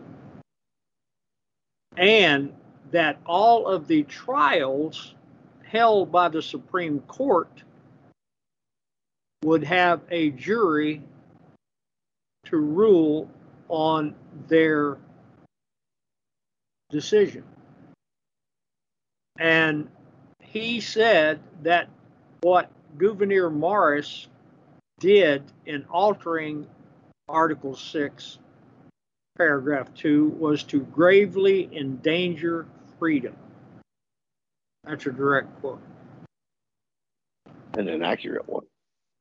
and that all of the trials held by the Supreme Court would have a jury to rule on their decision. And he said that what Gouverneur Morris did in altering Article six, paragraph two, was to gravely endanger freedom. That's a direct quote. And an accurate one.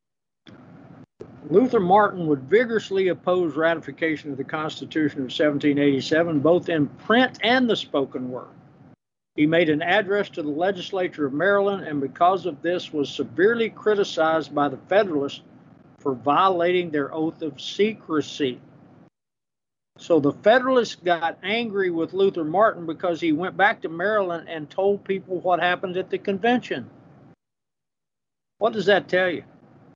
Luther Martin would vigorously oppose ratification of the Constitution of seventeen eighty-seven, both in print and the spoken word. He made an address to the legislature of Maryland, and because of this was severely criticized by the Federalists for violating their oath of secrecy. So the Federalists got angry with Luther Martin because he went back to Maryland and told people what happened at the convention. What does that tell you?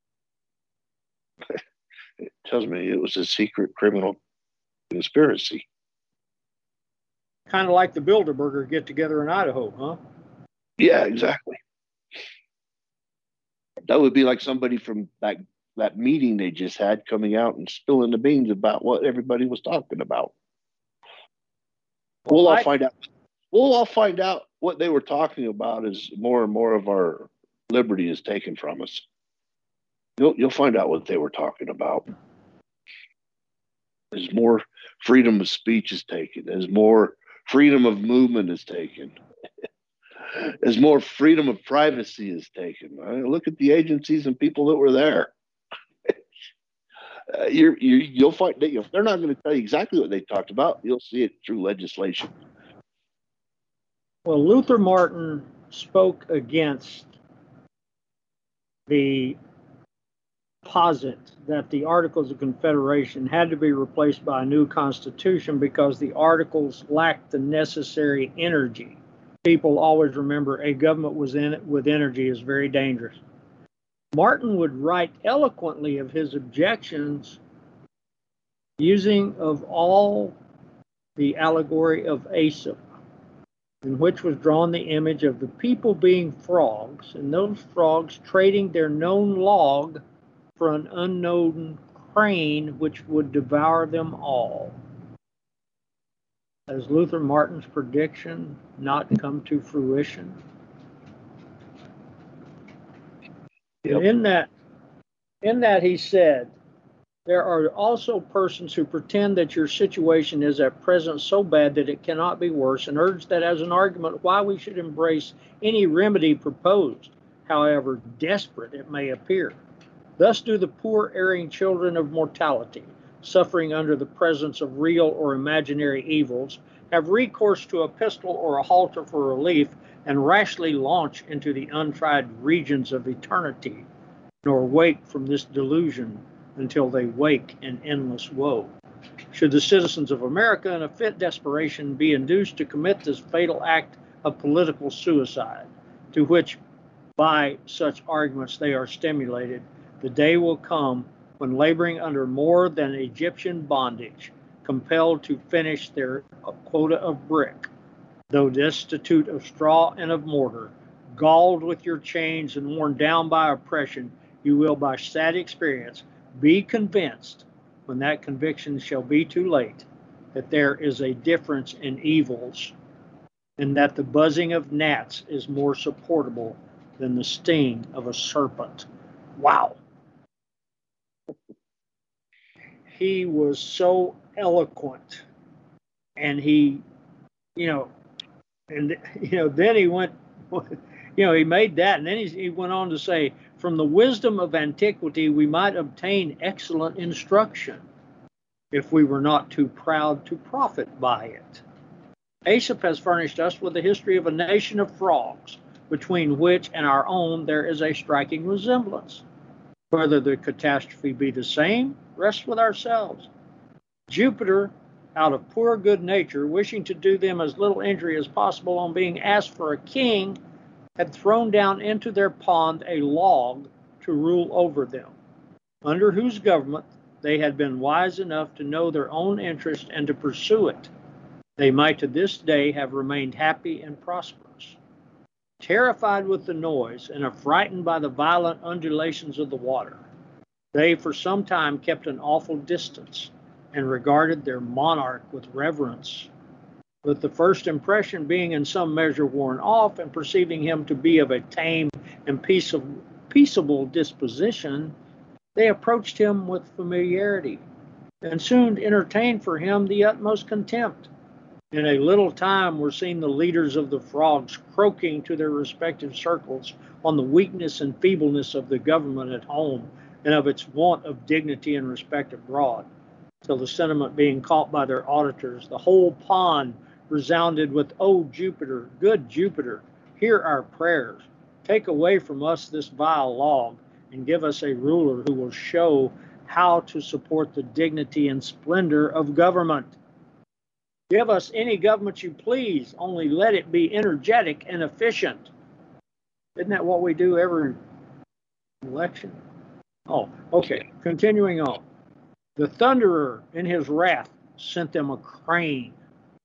It tells me it was a secret criminal conspiracy. Kind of like the Bilderberger get-together in Idaho, huh? Yeah, exactly. That would be like somebody from that, that meeting they just had coming out and spilling the beans about what everybody was talking about. We'll all I, find out. We'll all find out what they were talking about as more and more of our liberty is taken from us. You'll, you'll find out what they were talking about. As more freedom of speech is taken, as more freedom of movement is taken, as more freedom of privacy is taken. Right? Look at the agencies and people that were there. uh, you're, you, you'll find that if they're not going to tell you exactly what they talked about, you'll see it through legislation. Well, Luther Martin spoke against the posit that the Articles of Confederation had to be replaced by a new constitution because the Articles lacked the necessary energy. People always remember a government was in it with energy is very dangerous. Martin would write eloquently of his objections using of all the allegory of Aesop, in which was drawn the image of the people being frogs, and those frogs trading their known log for an unknown crane which would devour them all. Has Luther Martin's prediction not come to fruition? Yep. In that, in that he said, there are also persons who pretend that your situation is at present so bad that it cannot be worse, and urge that as an argument why we should embrace any remedy proposed, however desperate it may appear. Thus do the poor erring children of mortality, suffering under the presence of real or imaginary evils, have recourse to a pistol or a halter for relief, and rashly launch into the untried regions of eternity, nor wake from this delusion until they wake in endless woe. Should the citizens of America in a fit desperation be induced to commit this fatal act of political suicide, to which by such arguments they are stimulated, the day will come when, laboring under more than Egyptian bondage, compelled to finish their quota of brick, though destitute of straw and of mortar, galled with your chains and worn down by oppression, you will by sad experience be convinced, when that conviction shall be too late, that there is a difference in evils, and that the buzzing of gnats is more supportable than the sting of a serpent. Wow. He was so eloquent, and he, you know, and, you know, then he went, you know, he made that, and then he, he went on to say, from the wisdom of antiquity, we might obtain excellent instruction if we were not too proud to profit by it. Aesop has furnished us with the history of a nation of frogs, between which and our own there is a striking resemblance. Whether the catastrophe be the same rests with ourselves. Jupiter, out of poor good nature, wishing to do them as little injury as possible on being asked for a king, had thrown down into their pond a log to rule over them, under whose government they had been wise enough to know their own interest and to pursue it. They might to this day have remained happy and prosperous. Terrified with the noise and affrighted by the violent undulations of the water, they for some time kept an awful distance and regarded their monarch with reverence. But the first impression being in some measure worn off, and perceiving him to be of a tame and peaceable, peaceable disposition, they approached him with familiarity, and soon entertained for him the utmost contempt. In a little time were seen the leaders of the frogs croaking to their respective circles on the weakness and feebleness of the government at home, and of its want of dignity and respect abroad, till the sentiment being caught by their auditors, the whole pond resounded with, O Jupiter, good Jupiter, hear our prayers. Take away from us this vile log, and give us a ruler who will show how to support the dignity and splendor of government. Give us any government you please, only let it be energetic and efficient. Isn't that what we do every election? Oh, okay. Continuing on. The Thunderer, in his wrath, sent them a crane.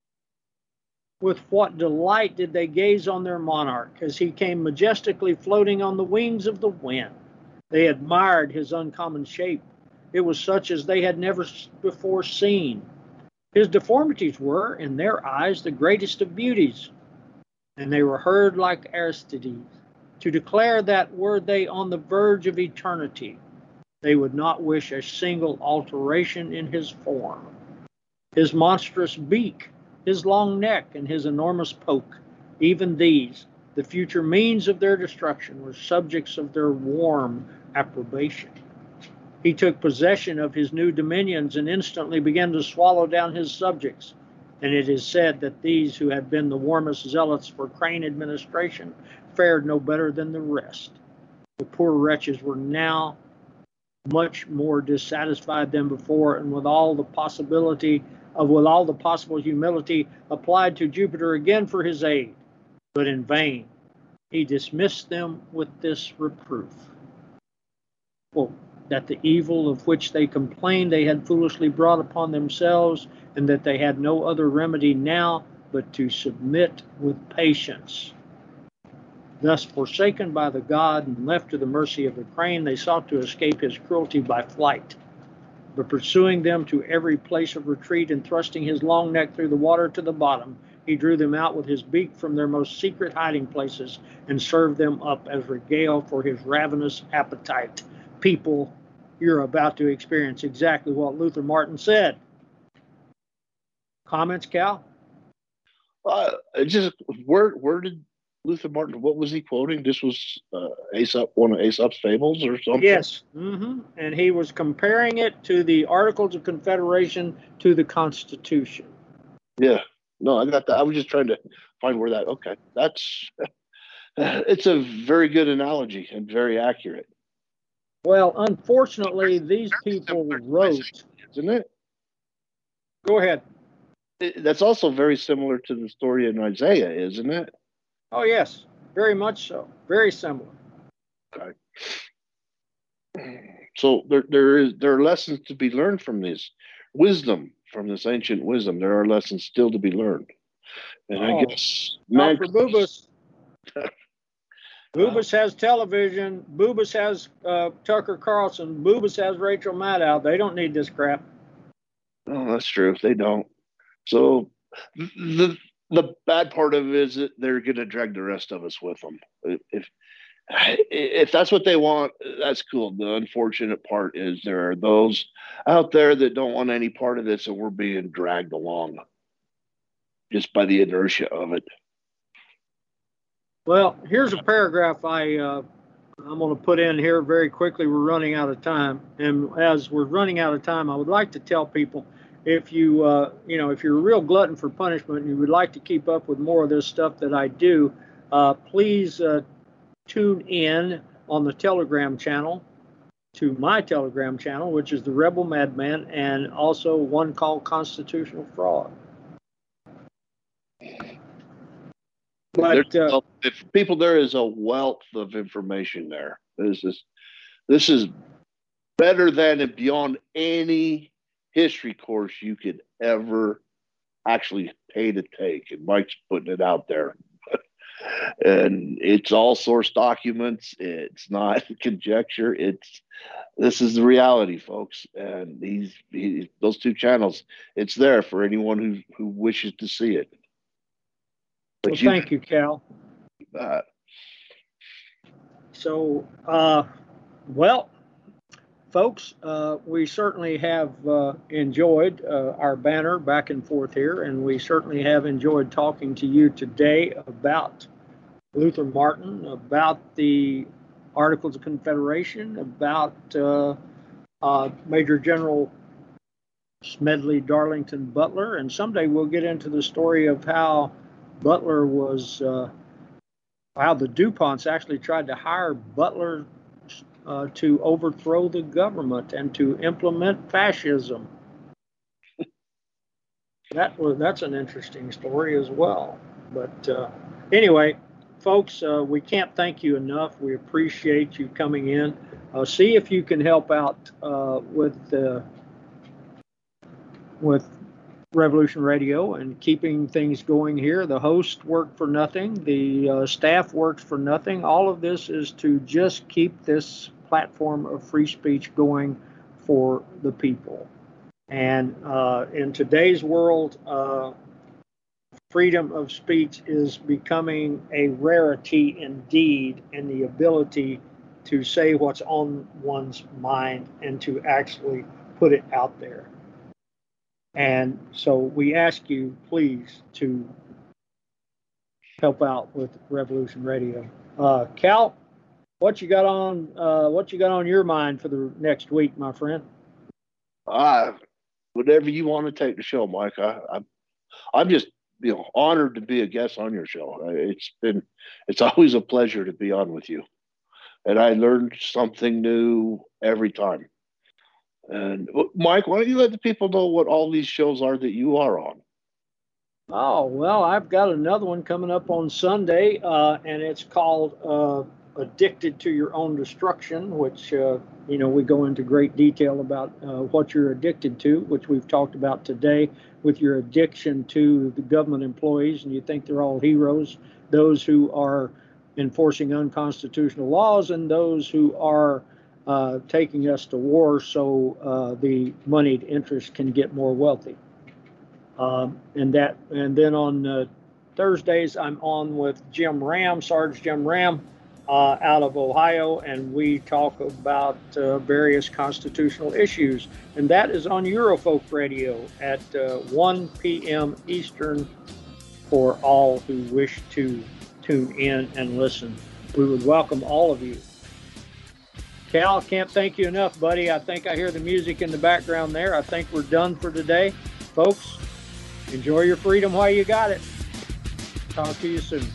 With what delight did they gaze on their monarch as he came majestically floating on the wings of the wind. They admired his uncommon shape. It was such as they had never before seen. His deformities were, in their eyes, the greatest of beauties, and they were heard like Aristides to declare that were they on the verge of eternity, they would not wish a single alteration in his form. His monstrous beak, his long neck, and his enormous poke, even these, the future means of their destruction, were subjects of their warm approbation. He took possession of his new dominions and instantly began to swallow down his subjects. And it is said that these who had been the warmest zealots for crane administration fared no better than the rest. The poor wretches were now much more dissatisfied than before, and with all the possibility of with all the possible humility applied to Jupiter again for his aid, but in vain. He dismissed them with this reproof. Quote, that the evil of which they complained they had foolishly brought upon themselves, and that they had no other remedy now but to submit with patience. Thus forsaken by the god and left to the mercy of the crane, they sought to escape his cruelty by flight. But pursuing them to every place of retreat and thrusting his long neck through the water to the bottom, he drew them out with his beak from their most secret hiding places and served them up as regale for his ravenous appetite. People, you're about to experience exactly what Luther Martin said. Comments, Cal? Uh, just where where did Luther Martin? What was he quoting? This was uh, Aesop, one of Aesop's fables, or something. Yes, mm-hmm. And he was comparing it to the Articles of Confederation to the Constitution. Yeah, no, I got that. I was just trying to find where that. Okay, that's it's a very good analogy and very accurate. Well, unfortunately, these people wrote, isn't it? Go ahead. It, that's also very similar to the story in Isaiah, isn't it? Oh, yes, very much so. Very similar. Okay. So there, there is there are lessons to be learned from this wisdom, from this ancient wisdom. There are lessons still to be learned, and oh, I guess not for Boobas. Boobas has television. Boobas has uh, Tucker Carlson. Boobas has Rachel Maddow. They don't need this crap. Oh, that's true. They don't. So the the bad part of it is that they're going to drag the rest of us with them. If if that's what they want, that's cool. The unfortunate part is there are those out there that don't want any part of this, and we're being dragged along just by the inertia of it. Well, here's a paragraph I, uh, I'm going to put in here very quickly. We're running out of time. And as we're running out of time, I would like to tell people, if you, uh, you know, if you're a real glutton for punishment and you would like to keep up with more of this stuff that I do, uh, please uh, tune in on the Telegram channel to my Telegram channel, which is the Rebel Madman, and also one called Constitutional Fraud. But uh, if people, there is a wealth of information there. This is this is better than and beyond any history course you could ever actually pay to take. And Mike's putting it out there, and it's all source documents. It's not conjecture. It's this is the reality, folks. And these, these those two channels, it's there for anyone who who wishes to see it. Well, you, thank you, Cal. Uh, so, uh, well, folks, uh, we certainly have uh, enjoyed uh, our banter back and forth here, and we certainly have enjoyed talking to you today about Luther Martin, about the Articles of Confederation, about uh, uh, Major General Smedley Darlington Butler, and someday we'll get into the story of how Butler was, uh, how the DuPonts actually tried to hire Butler uh, to overthrow the government and to implement fascism. That was that's an interesting story as well. But uh, anyway, folks, uh, we can't thank you enough. We appreciate you coming in. Uh, see if you can help out uh, with uh, with. Revolution Radio and keeping things going here. The host worked for nothing. The uh, staff works for nothing. All of this is to just keep this platform of free speech going for the people. And uh, in today's world, uh, freedom of speech is becoming a rarity indeed, and the ability to say what's on one's mind and to actually put it out there. And so we ask you, please, to help out with Revolution Radio. Uh, Cal, what you got on? Uh, what you got on your mind for the next week, my friend? Uh, whatever you want to take the show, Mike. I, I, I'm just, you know, honored to be a guest on your show. It's been, it's always a pleasure to be on with you, and I learned something new every time. And Mike, why don't you let the people know what all these shows are that you are on? Oh, well, I've got another one coming up on Sunday, uh, and it's called uh, Addicted to Your Own Destruction, which, uh, you know, we go into great detail about uh, what you're addicted to, which we've talked about today with your addiction to the government employees, and you think they're all heroes, those who are enforcing unconstitutional laws and those who are Uh, taking us to war so uh, the moneyed interest can get more wealthy. Um, and that, and then on uh, Thursdays, I'm on with Jim Ram, Sergeant Jim Ram, uh, out of Ohio, and we talk about uh, various constitutional issues. And that is on Eurofolk Radio at uh, one p.m. Eastern for all who wish to tune in and listen. We would welcome all of you. Cal, can't thank you enough, buddy. I think I hear the music in the background there. I think we're done for today. Folks, enjoy your freedom while you got it. Talk to you soon.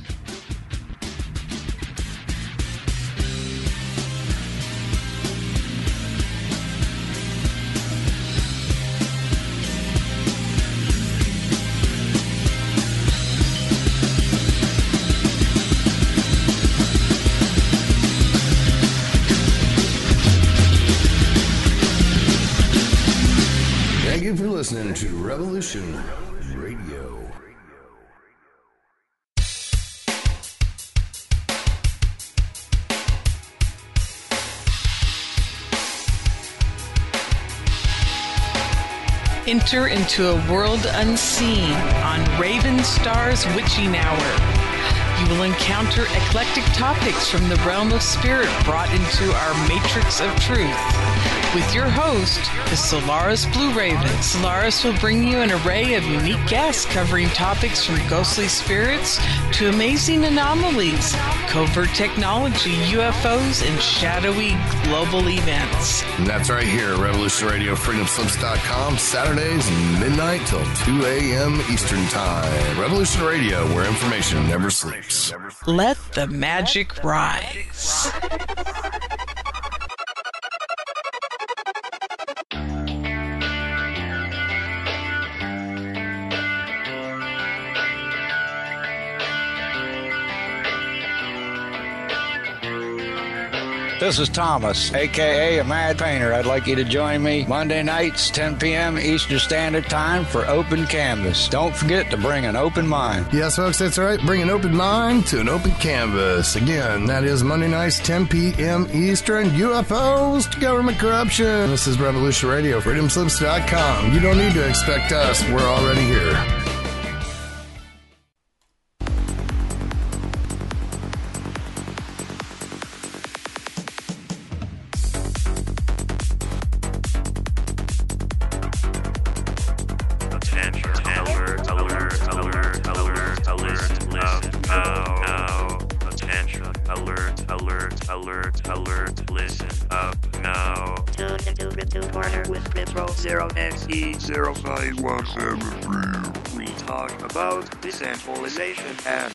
Listening to Revolution Radio. Enter into a world unseen on Raven Star's Witching Hour. You will encounter eclectic topics from the realm of spirit brought into our matrix of truth. With your host, the Solaris Blue Raven. Solaris will bring you an array of unique guests covering topics from ghostly spirits to amazing anomalies, covert technology, U F Os, and shadowy global events. And that's right here at Revolution Radio, freedom slips dot com, Saturdays midnight till two a.m. Eastern Time. Revolution Radio, where information never sleeps. Let the magic rise. This is Thomas, a k a. a Mad Painter. I'd like you to join me Monday nights, ten p.m. Eastern Standard Time for Open Canvas. Don't forget to bring an open mind. Yes, folks, that's right. Bring an open mind to an open canvas. Again, that is Monday nights, ten p.m. Eastern. U F Os to government corruption. This is Revolution Radio, freedom slips dot com. You don't need to expect us. We're already here. zero five one seven three. We talk about decentralization and